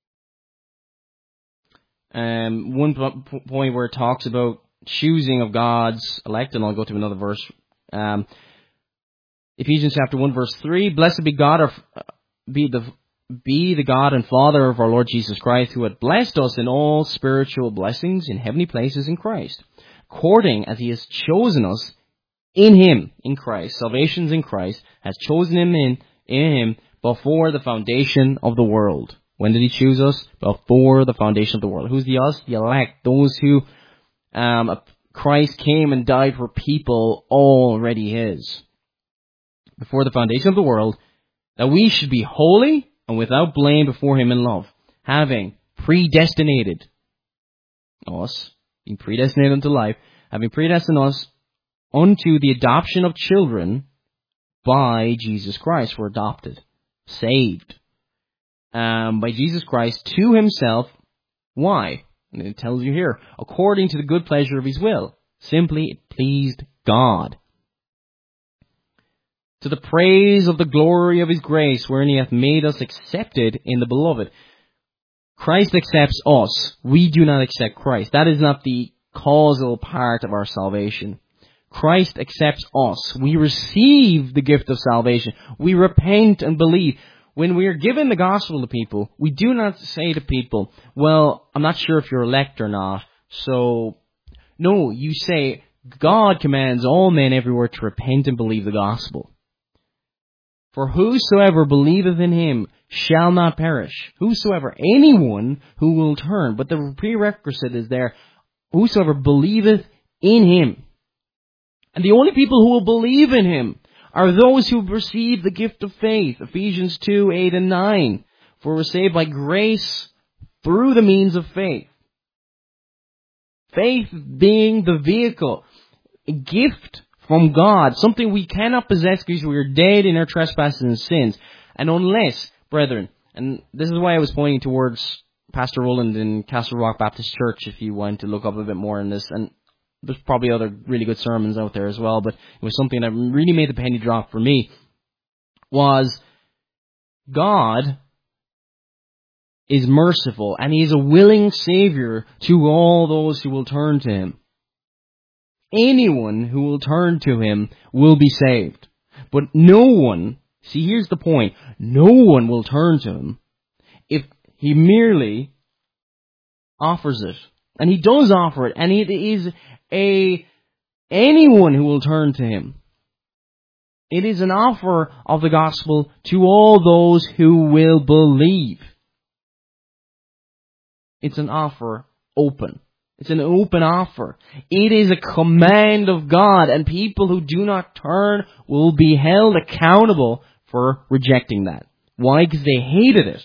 One point where it talks about choosing of God's elect, and I'll go to another verse. Ephesians chapter 1, verse 3. Blessed be God, be the God and Father of our Lord Jesus Christ, who hath blessed us in all spiritual blessings in heavenly places in Christ, according as He has chosen us in Him, in Christ. Salvation's in Christ, has chosen Him in Him before the foundation of the world. When did He choose us? Before the foundation of the world. Who's the us? The elect. Those who Christ came and died for people already His. Before the foundation of the world, that we should be holy and without blame before Him in love, having predestinated us, being predestinated unto life, having predestined us unto the adoption of children by Jesus Christ. We're adopted, saved by Jesus Christ to Himself. Why? And it tells you here, according to the good pleasure of His will. Simply, it pleased God. To the praise of the glory of His grace, wherein He hath made us accepted in the Beloved. Christ accepts us. We do not accept Christ. That is not the causal part of our salvation. Christ accepts us. We receive the gift of salvation. We repent and believe. when we are given the gospel to people, we do not say to people, well, I'm not sure if you're elect or not, so... No, you say, God commands all men everywhere to repent and believe the gospel. For whosoever believeth in him shall not perish. Whosoever, anyone who will turn. But the prerequisite is there, whosoever believeth in him. And the only people who will believe in him are those who have received the gift of faith. Ephesians 2, 8 and 9. For we're saved by grace through the means of faith. Faith being the vehicle, a gift from God, something we cannot possess because we are dead in our trespasses and sins. And unless, brethren, and this is why I was pointing towards Pastor Roland in Castle Rock Baptist Church, if you want to look up a bit more on this, and there's probably other really good sermons out there as well, but it was something that really made the penny drop for me, was God is merciful, and he is a willing Savior to all those who will turn to him. Anyone who will turn to him will be saved. But no one, see, here's the point, no one will turn to him if he merely offers it. And he does offer it, and it is anyone who will turn to him. It is an offer of the gospel to all those who will believe. It's an offer open. It's an open offer. It is a command of God, and people who do not turn will be held accountable for rejecting that. Why? Because they hated it.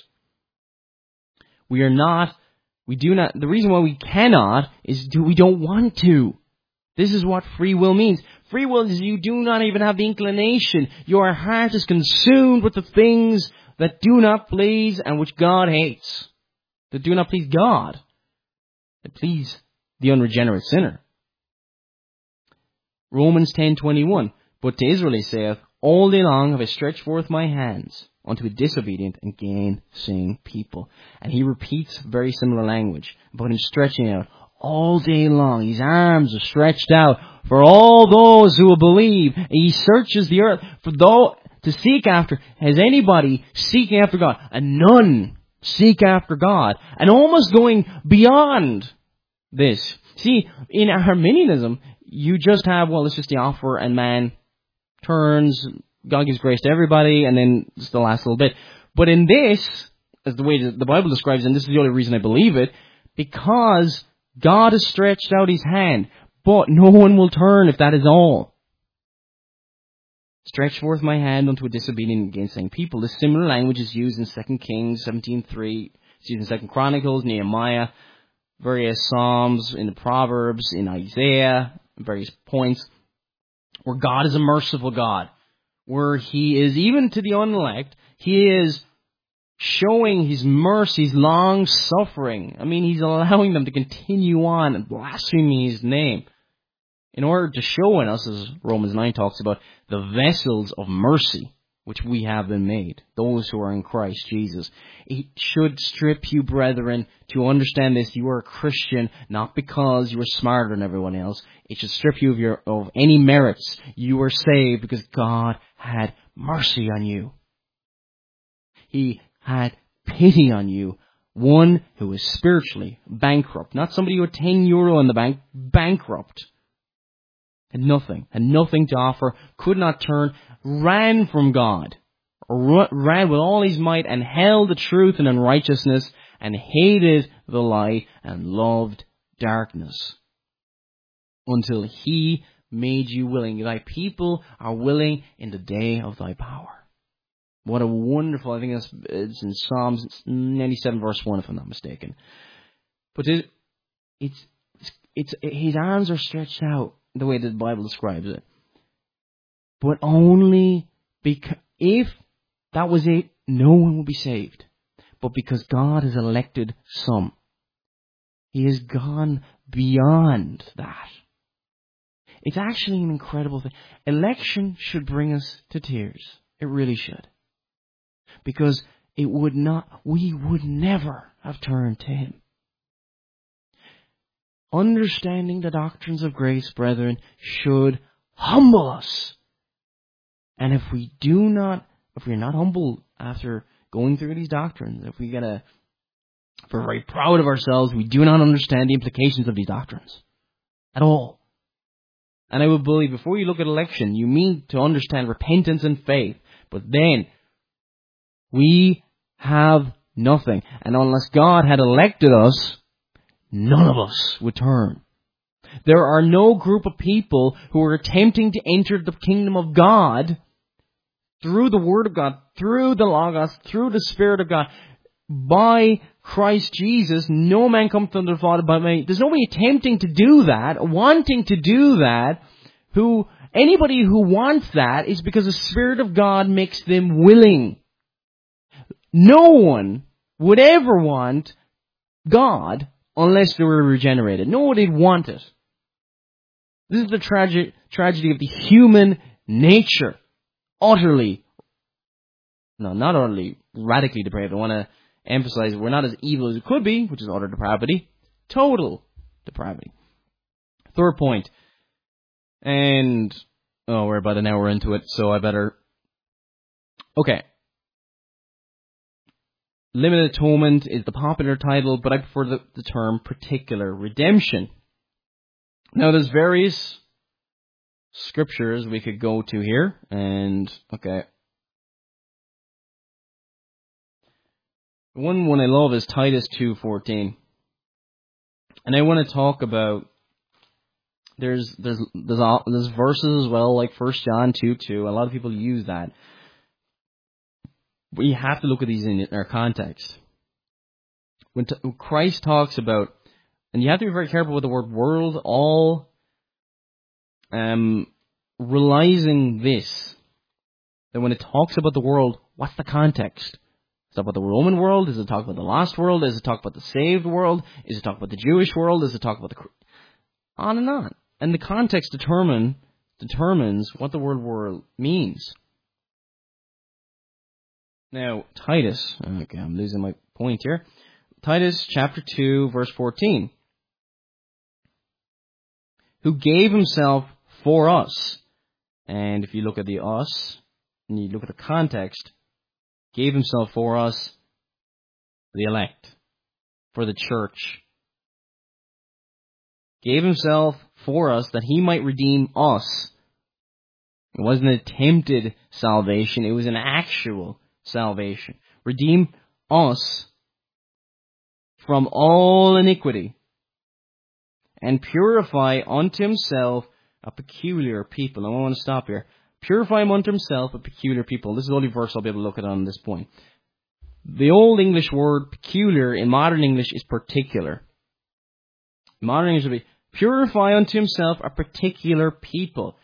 The reason why we cannot is we don't want to. This is what free will means. Free will is you do not even have the inclination. Your heart is consumed with the things that do not please and which God hates. That do not please God. That please the unregenerate sinner. Romans 10:21. But to Israel he saith, all day long have I stretched forth my hands unto a disobedient and gainsaying people. And he repeats very similar language about him stretching out all day long. His arms are stretched out for all those who will believe. He searches the earth to seek after. Has anybody seeking after God? And none seek after God. And almost going beyond this. See, in Arminianism, you just have, it's just the offer and man turns, God gives grace to everybody, and then it's the last little bit. But in this, as the way the Bible describes it, and this is the only reason I believe it, because God has stretched out his hand, but no one will turn if that is all. Stretch forth my hand unto a disobedient and gainsaying people. This similar language is used in 2 Kings 17:3, it's used in 2 Chronicles, Nehemiah, various Psalms, in the Proverbs, in Isaiah, various points, where God is a merciful God, where he is, even to the unelect, he is showing his mercy, his long suffering. I mean, he's allowing them to continue on and blaspheming his name in order to show in us, as Romans 9 talks about, the vessels of mercy which we have been made, those who are in Christ Jesus. It should strip you, brethren, to understand this. You are a Christian not because you are smarter than everyone else. It should strip you of any merits. You were saved because God had mercy on you. He had pity on you. One who was spiritually bankrupt. Not somebody who had €10 in the bank, bankrupt. Had nothing to offer, could not turn, ran from God, ran with all his might and held the truth in unrighteousness and hated the light and loved darkness. Until he made you willing. Thy people are willing in the day of thy power. What a wonderful, I think it's in Psalms 97 verse 1 if I'm not mistaken. But it's his arms are stretched out the way the Bible describes it. But only because, if that was it, no one will be saved. But because God has elected some, he has gone beyond that. It's actually an incredible thing. Election should bring us to tears. It really should. Because we would never have turned to him. Understanding the doctrines of grace, brethren, should humble us. And if we're not humble after going through these doctrines, if we're very proud of ourselves, we do not understand the implications of these doctrines at all. And I would believe before you look at election, you need to understand repentance and faith. But then, we have nothing. And unless God had elected us, none of us would turn. There are no group of people who are attempting to enter the kingdom of God through the Word of God, through the Logos, through the Spirit of God, by Christ Jesus. No man comes unto the Father but me. There's nobody attempting to do that, wanting to do that. Anybody who wants that is because the Spirit of God makes them willing. No one would ever want God unless they were regenerated. Nobody'd want it. This is the tragedy of the human nature. Utterly, no, not utterly, radically depraved. I want to emphasize we're not as evil as it could be, which is utter depravity. Total depravity. Third point. And, we're about an hour into it, so I better... Okay. Limited atonement is the popular title, but I prefer the term particular redemption. Now, there's various scriptures we could go to here, and, okay. One I love is Titus 2:14. And I want to talk about, there's verses as well, like 1 John 2:2. A lot of people use that. But you have to look at these in their context. When Christ talks about, and you have to be very careful with the word world, all realizing this, that when it talks about the world, what's the context? Is it talk about the Roman world? Is it talk about the lost world? Is it talk about the saved world? Is it talk about the Jewish world? Is it talk about the... On and on. And the context determines what the word world means. Now, Titus, okay, I'm losing my point here. Titus chapter 2, verse 14. Who gave himself for us. And if you look at the us, and you look at the context, gave himself for us, the elect, for the church. Gave himself for us that he might redeem us. It wasn't an attempted salvation, it was an actual salvation. Redeem us from all iniquity and purify unto himself a peculiar people. Now I want to stop here. Purify him unto himself a peculiar people. This is the only verse I'll be able to look at on this point. The Old English word peculiar in modern English is particular. Modern English would be purify unto himself a particular people.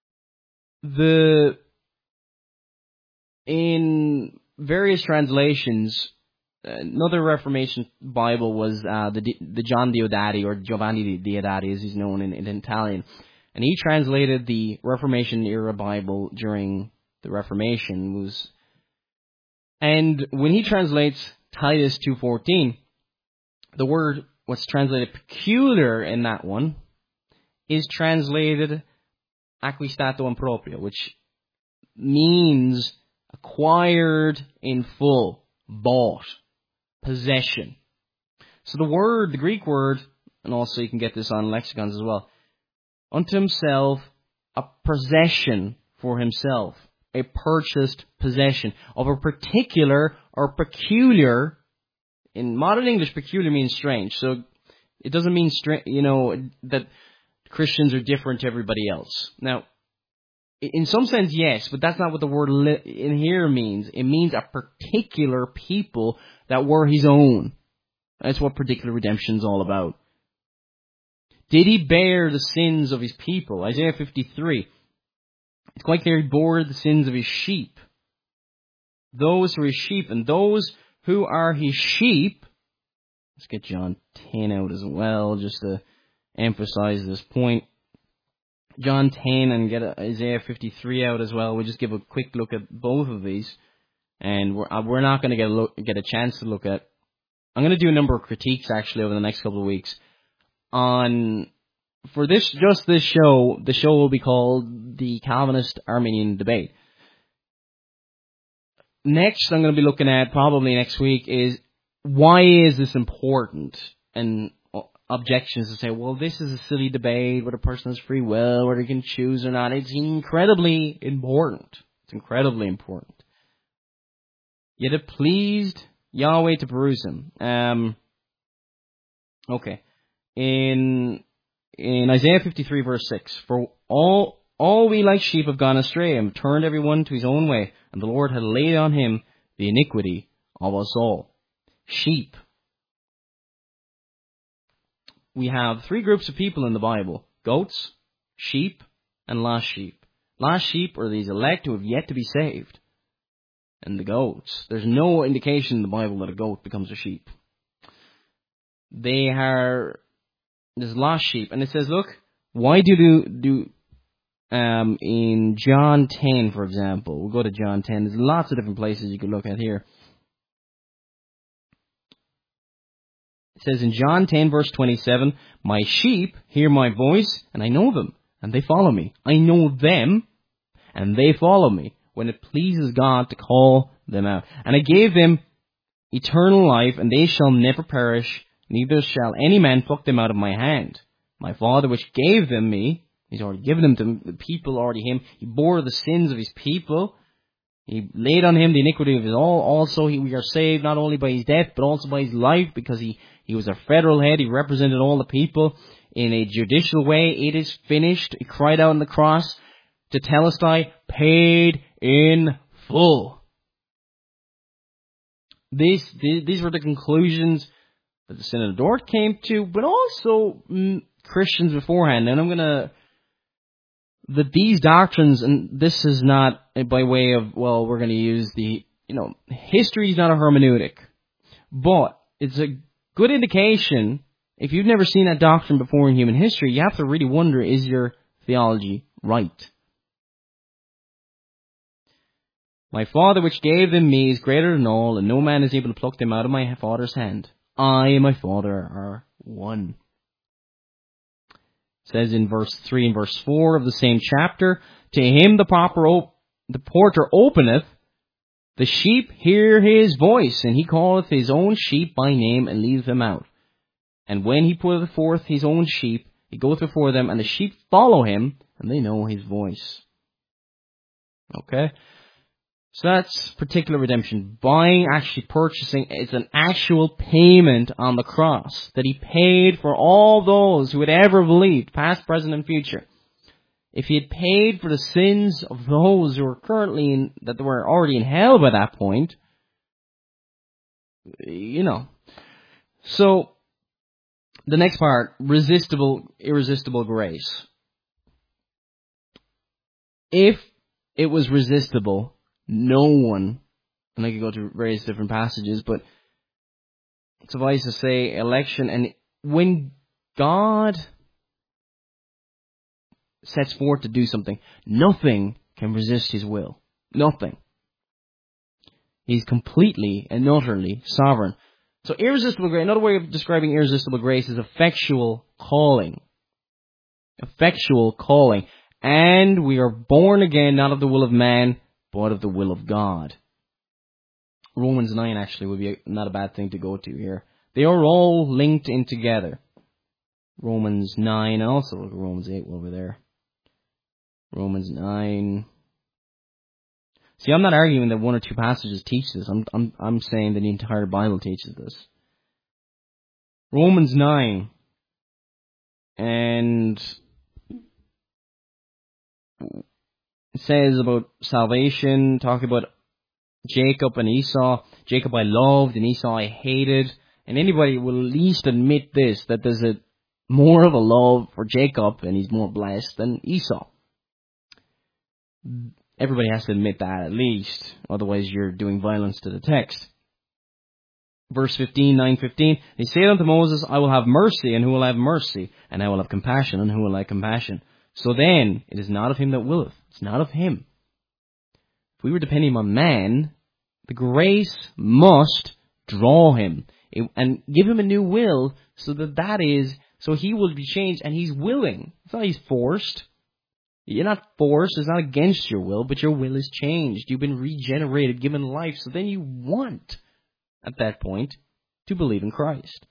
In various translations, another Reformation Bible was the John Diodati, or Giovanni Diodati as he's known in Italian. And he translated the Reformation era Bible during the Reformation. And when he translates Titus 2:14, the word, what's translated peculiar in that one, is translated acquistato in proprio, which means acquired in full, bought, possession. So the Greek word, and also you can get this on lexicons as well, unto himself, a possession for himself, a purchased possession of a particular or peculiar. In modern English, peculiar means strange, so it doesn't mean that Christians are different to everybody else. Now, in some sense, yes, but that's not what the word in here means. It means a particular people that were his own. That's what particular redemption is all about. Did he bear the sins of his people? Isaiah 53. It's quite clear he bore the sins of his sheep. Those who are his sheep, and those who are his sheep. Let's get John 10 out as well, just to emphasize this point. John 10 and get Isaiah 53 out as well. We'll just give a quick look at both of these. And we're not going to get a chance to look at... I'm going to do a number of critiques, actually, over the next couple of weeks. For this show, the show will be called The Calvinist-Arminian Debate. next I'm going to be looking at probably next week is why is this important? And objections to say, well, this is a silly debate whether a person has free will, whether he can choose or not. It's incredibly important. It's incredibly important. Yet it pleased Yahweh to bruise him. Okay. In Isaiah 53 verse 6, for all we like sheep have gone astray and turned everyone to his own way, and the Lord had laid on him the iniquity of us all. Sheep. We have three groups of people in the Bible: goats, sheep, and lost sheep. Lost sheep are these elect who have yet to be saved. And the goats, there's no indication in the Bible that a goat becomes a sheep. There's lost sheep, and it says, look, why in John 10, for example, we'll go to John 10. There's lots of different places you could look at here. It says in John 10, verse 27, my sheep hear my voice, and I know them, and they follow me. I know them, and they follow me, when it pleases God to call them out. And I gave them eternal life, and they shall never perish, neither shall any man pluck them out of my hand. My Father which gave them me, he's already given them to the people, already him. He bore the sins of his people. He laid on him the iniquity of his all. Also, we are saved not only by his death, but also by his life, because he was our federal head. He represented all the people in a judicial way. It is finished. He cried out on the cross to Telestai, paid in full. These were the conclusions that the Synod of Dort came to, but also Christians beforehand. And these doctrines, and this is not by way of, well, we're going to use history is not a hermeneutic, but it's a good indication. If you've never seen that doctrine before in human history, you have to really wonder, is your theology right? My Father which gave them me is greater than all, and no man is able to pluck them out of my Father's hand. I and my Father are one. It says in verse 3 and verse 4 of the same chapter, to him the porter openeth, the sheep hear his voice, and he calleth his own sheep by name, and leadeth them out. And when he putteth forth his own sheep, he goeth before them, and the sheep follow him, and they know his voice. Okay? So that's particular redemption. Actually purchasing, it's an actual payment on the cross. That he paid for all those who had ever believed, past, present, and future. If he had paid for the sins of those who were that were already in hell by that point, So, the next part, irresistible grace. If it was resistible, no one, and I could go to various different passages, but suffice to say, election, and when God sets forth to do something, nothing can resist his will. Nothing. He's completely and utterly sovereign. So irresistible grace, another way of describing irresistible grace is effectual calling. Effectual calling. And we are born again, not of the will of man, but of the will of God. Romans 9 actually would be not a bad thing to go to here. They are all linked in together. Romans 9, and also look at Romans 8 over there. Romans 9. See, I'm not arguing that one or two passages teach this. I'm saying that the entire Bible teaches this. Romans 9. And it says about salvation, talking about Jacob and Esau. Jacob I loved and Esau I hated. And anybody will at least admit this, that there's more of a love for Jacob and he's more blessed than Esau. Everybody has to admit that at least. Otherwise you're doing violence to the text. Verse 15, 9:15. He said unto Moses, I will have mercy, and who will have mercy? And I will have compassion, and who will have compassion? So then, it is not of him that willeth. It's not of him. If we were depending on man, the grace must draw him and give him a new will so he will be changed, and he's willing. It's not he's forced. You're not forced. It's not against your will, but your will is changed. You've been regenerated, given life. So then you want, at that point, to believe in Christ.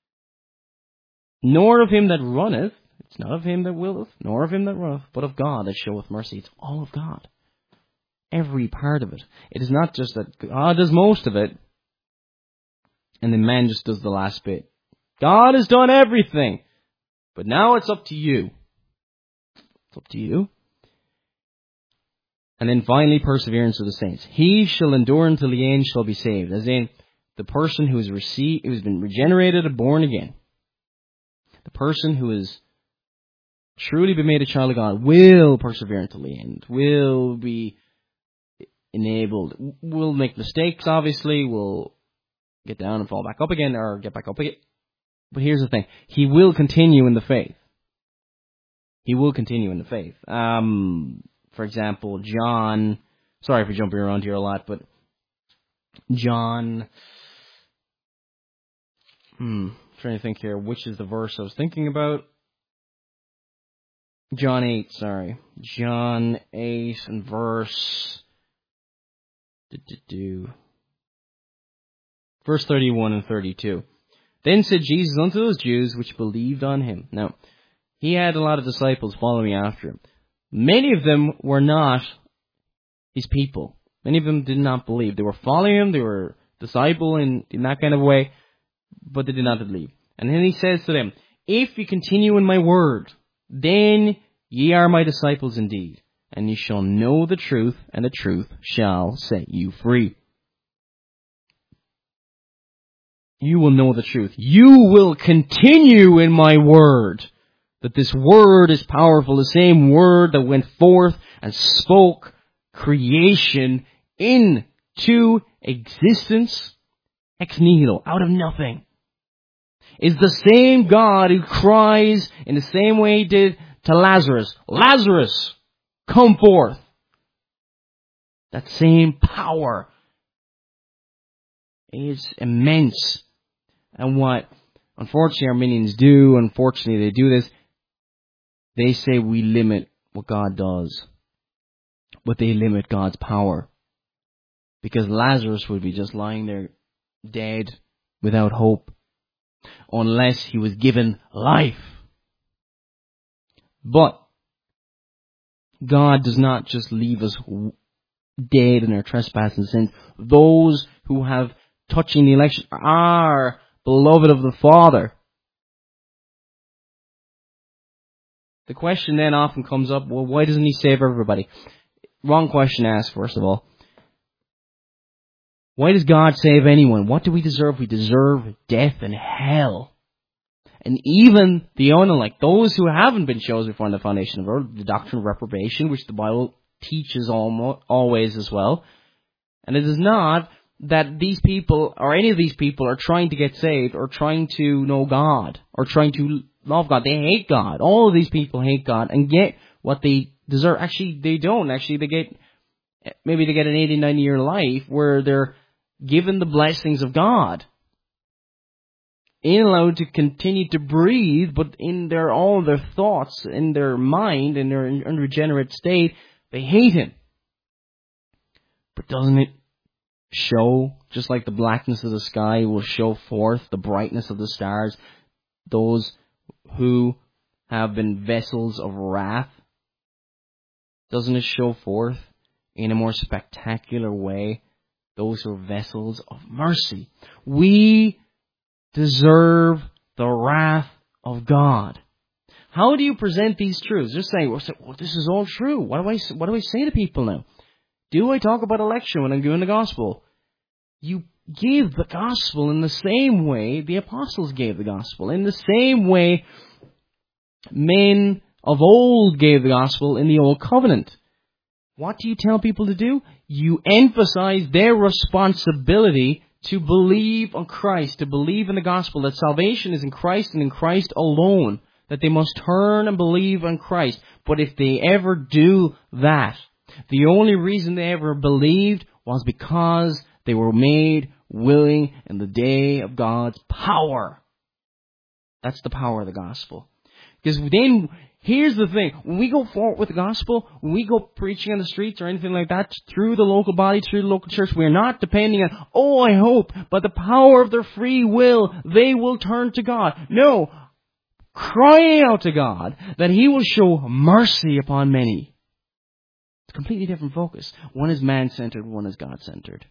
Nor of him that runneth, it's not of him that willeth, nor of him that runneth, but of God that showeth mercy. It's all of God. Every part of it. It is not just that God does most of it, and then man just does the last bit. God has done everything, but now it's up to you. It's up to you. And then finally, perseverance of the saints. He shall endure until the end, shall be saved. As in, the person who has been regenerated and born again. The person who has truly been made a child of God will persevere until the end. Will be enabled. Will make mistakes, obviously. Will get down and fall back up again, or get back up again. But here's the thing. He will continue in the faith. He will continue in the faith. For example, John, sorry for jumping around here a lot, but John, trying to think here, which is the verse I was thinking about? John 8 and verse, verse 31 and 32. Then said Jesus unto those Jews which believed on him. Now, he had a lot of disciples following after him. Many of them were not his people. Many of them did not believe. They were following him, they were disciple in that kind of way, but they did not believe. And then he says to them, if you continue in my word, then ye are my disciples indeed, and ye shall know the truth, and the truth shall set you free. You will know the truth. You will continue in my word. That this word is powerful. The same word that went forth and spoke creation into existence ex nihilo, out of nothing, is the same God who cries in the same way he did to Lazarus, Lazarus, come forth. That same power is immense. And what, unfortunately, Arminians do, unfortunately they do this, they say we limit what God does, but they limit God's power. Because Lazarus would be just lying there dead without hope, unless he was given life. But God does not just leave us dead in our trespasses and sins. Those who have touching the election are beloved of the Father. The question then often comes up, well, why doesn't he save everybody? Wrong question asked, first of all. Why does God save anyone? What do we deserve? We deserve death and hell. And even the unelect, those who haven't been chosen before the foundation of the world, the doctrine of reprobation, which the Bible teaches always as well. And it is not that these people, or any of these people, are trying to get saved, or trying to know God, or trying to love God. They hate God. All of these people hate God and get what they deserve. Actually, they don't. Actually, they get an 80, 90-year life where they're given the blessings of God, ain't allowed to continue to breathe, but in all their thoughts, in their mind, in their unregenerate state, they hate him. But doesn't it show, just like the blackness of the sky will show forth the brightness of the stars, those who have been vessels of wrath? Doesn't it show forth in a more spectacular way those who are vessels of mercy? We deserve the wrath of God. How do you present these truths? Just saying, well, this is all true. What do I say to people now? Do I talk about election when I'm giving the gospel? You give the gospel in the same way the apostles gave the gospel, in the same way men of old gave the gospel in the old covenant. What do you tell people to do? You emphasize their responsibility to believe on Christ, to believe in the gospel, that salvation is in Christ and in Christ alone, that they must turn and believe on Christ. But if they ever do that, the only reason they ever believed was because they were made willing in the day of God's power. That's the power of the gospel. Because then Here's the thing. When we go forward with the gospel, when we go preaching on the streets or anything like that, through the local body, through the local church, we're not depending on, I hope, by the power of their free will, they will turn to God. No. Crying out to God that He will show mercy upon many. It's a completely different focus. One is man-centered, one is God-centered.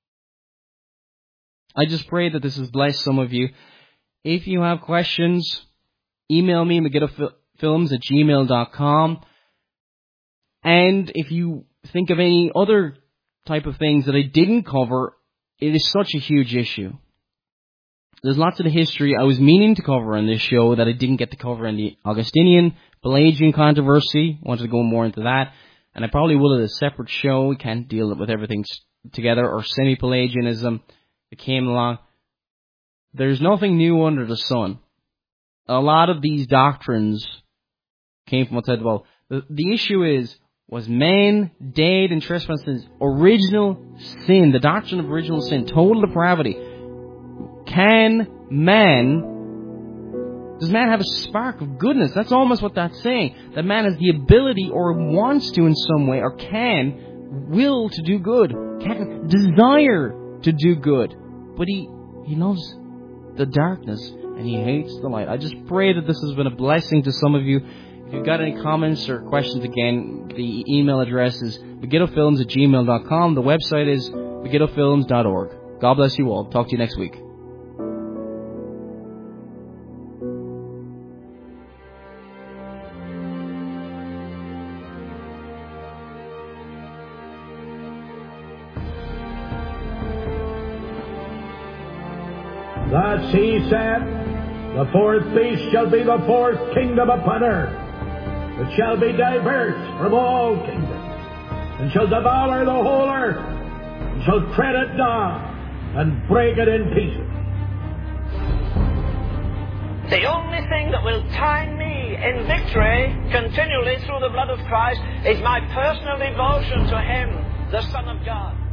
I just pray that this has blessed some of you. If you have questions, email me, McGittofilms@gmail.com. And if you think of any other type of things that I didn't cover, it is such a huge issue. There's lots of the history I was meaning to cover in this show that I didn't get to cover in the Augustinian, Pelagian controversy. I wanted to go more into that. And I probably will at a separate show. We can't deal with everything together. Or semi-Pelagianism that came along. There's nothing new under the sun. A lot of these doctrines came from outside the world. The issue is, was man dead in trespasses? Original sin, the doctrine of original sin, total depravity. Does man have a spark of goodness? That's almost what that's saying. That man has the ability or wants to in some way, or will to do good, can desire to do good. But he loves the darkness and he hates the light. I just pray that this has been a blessing to some of you. If you've got any comments or questions, again, the email address is McGittofilms@gmail.com. The website is McGittofilms.org. God bless you all. Talk to you next week. Thus he said, the fourth beast shall be the fourth kingdom upon earth, which shall be diverse from all kingdoms, and shall devour the whole earth, and shall tread it down, and break it in pieces. The only thing that will time me in victory continually through the blood of Christ is my personal devotion to Him, the Son of God.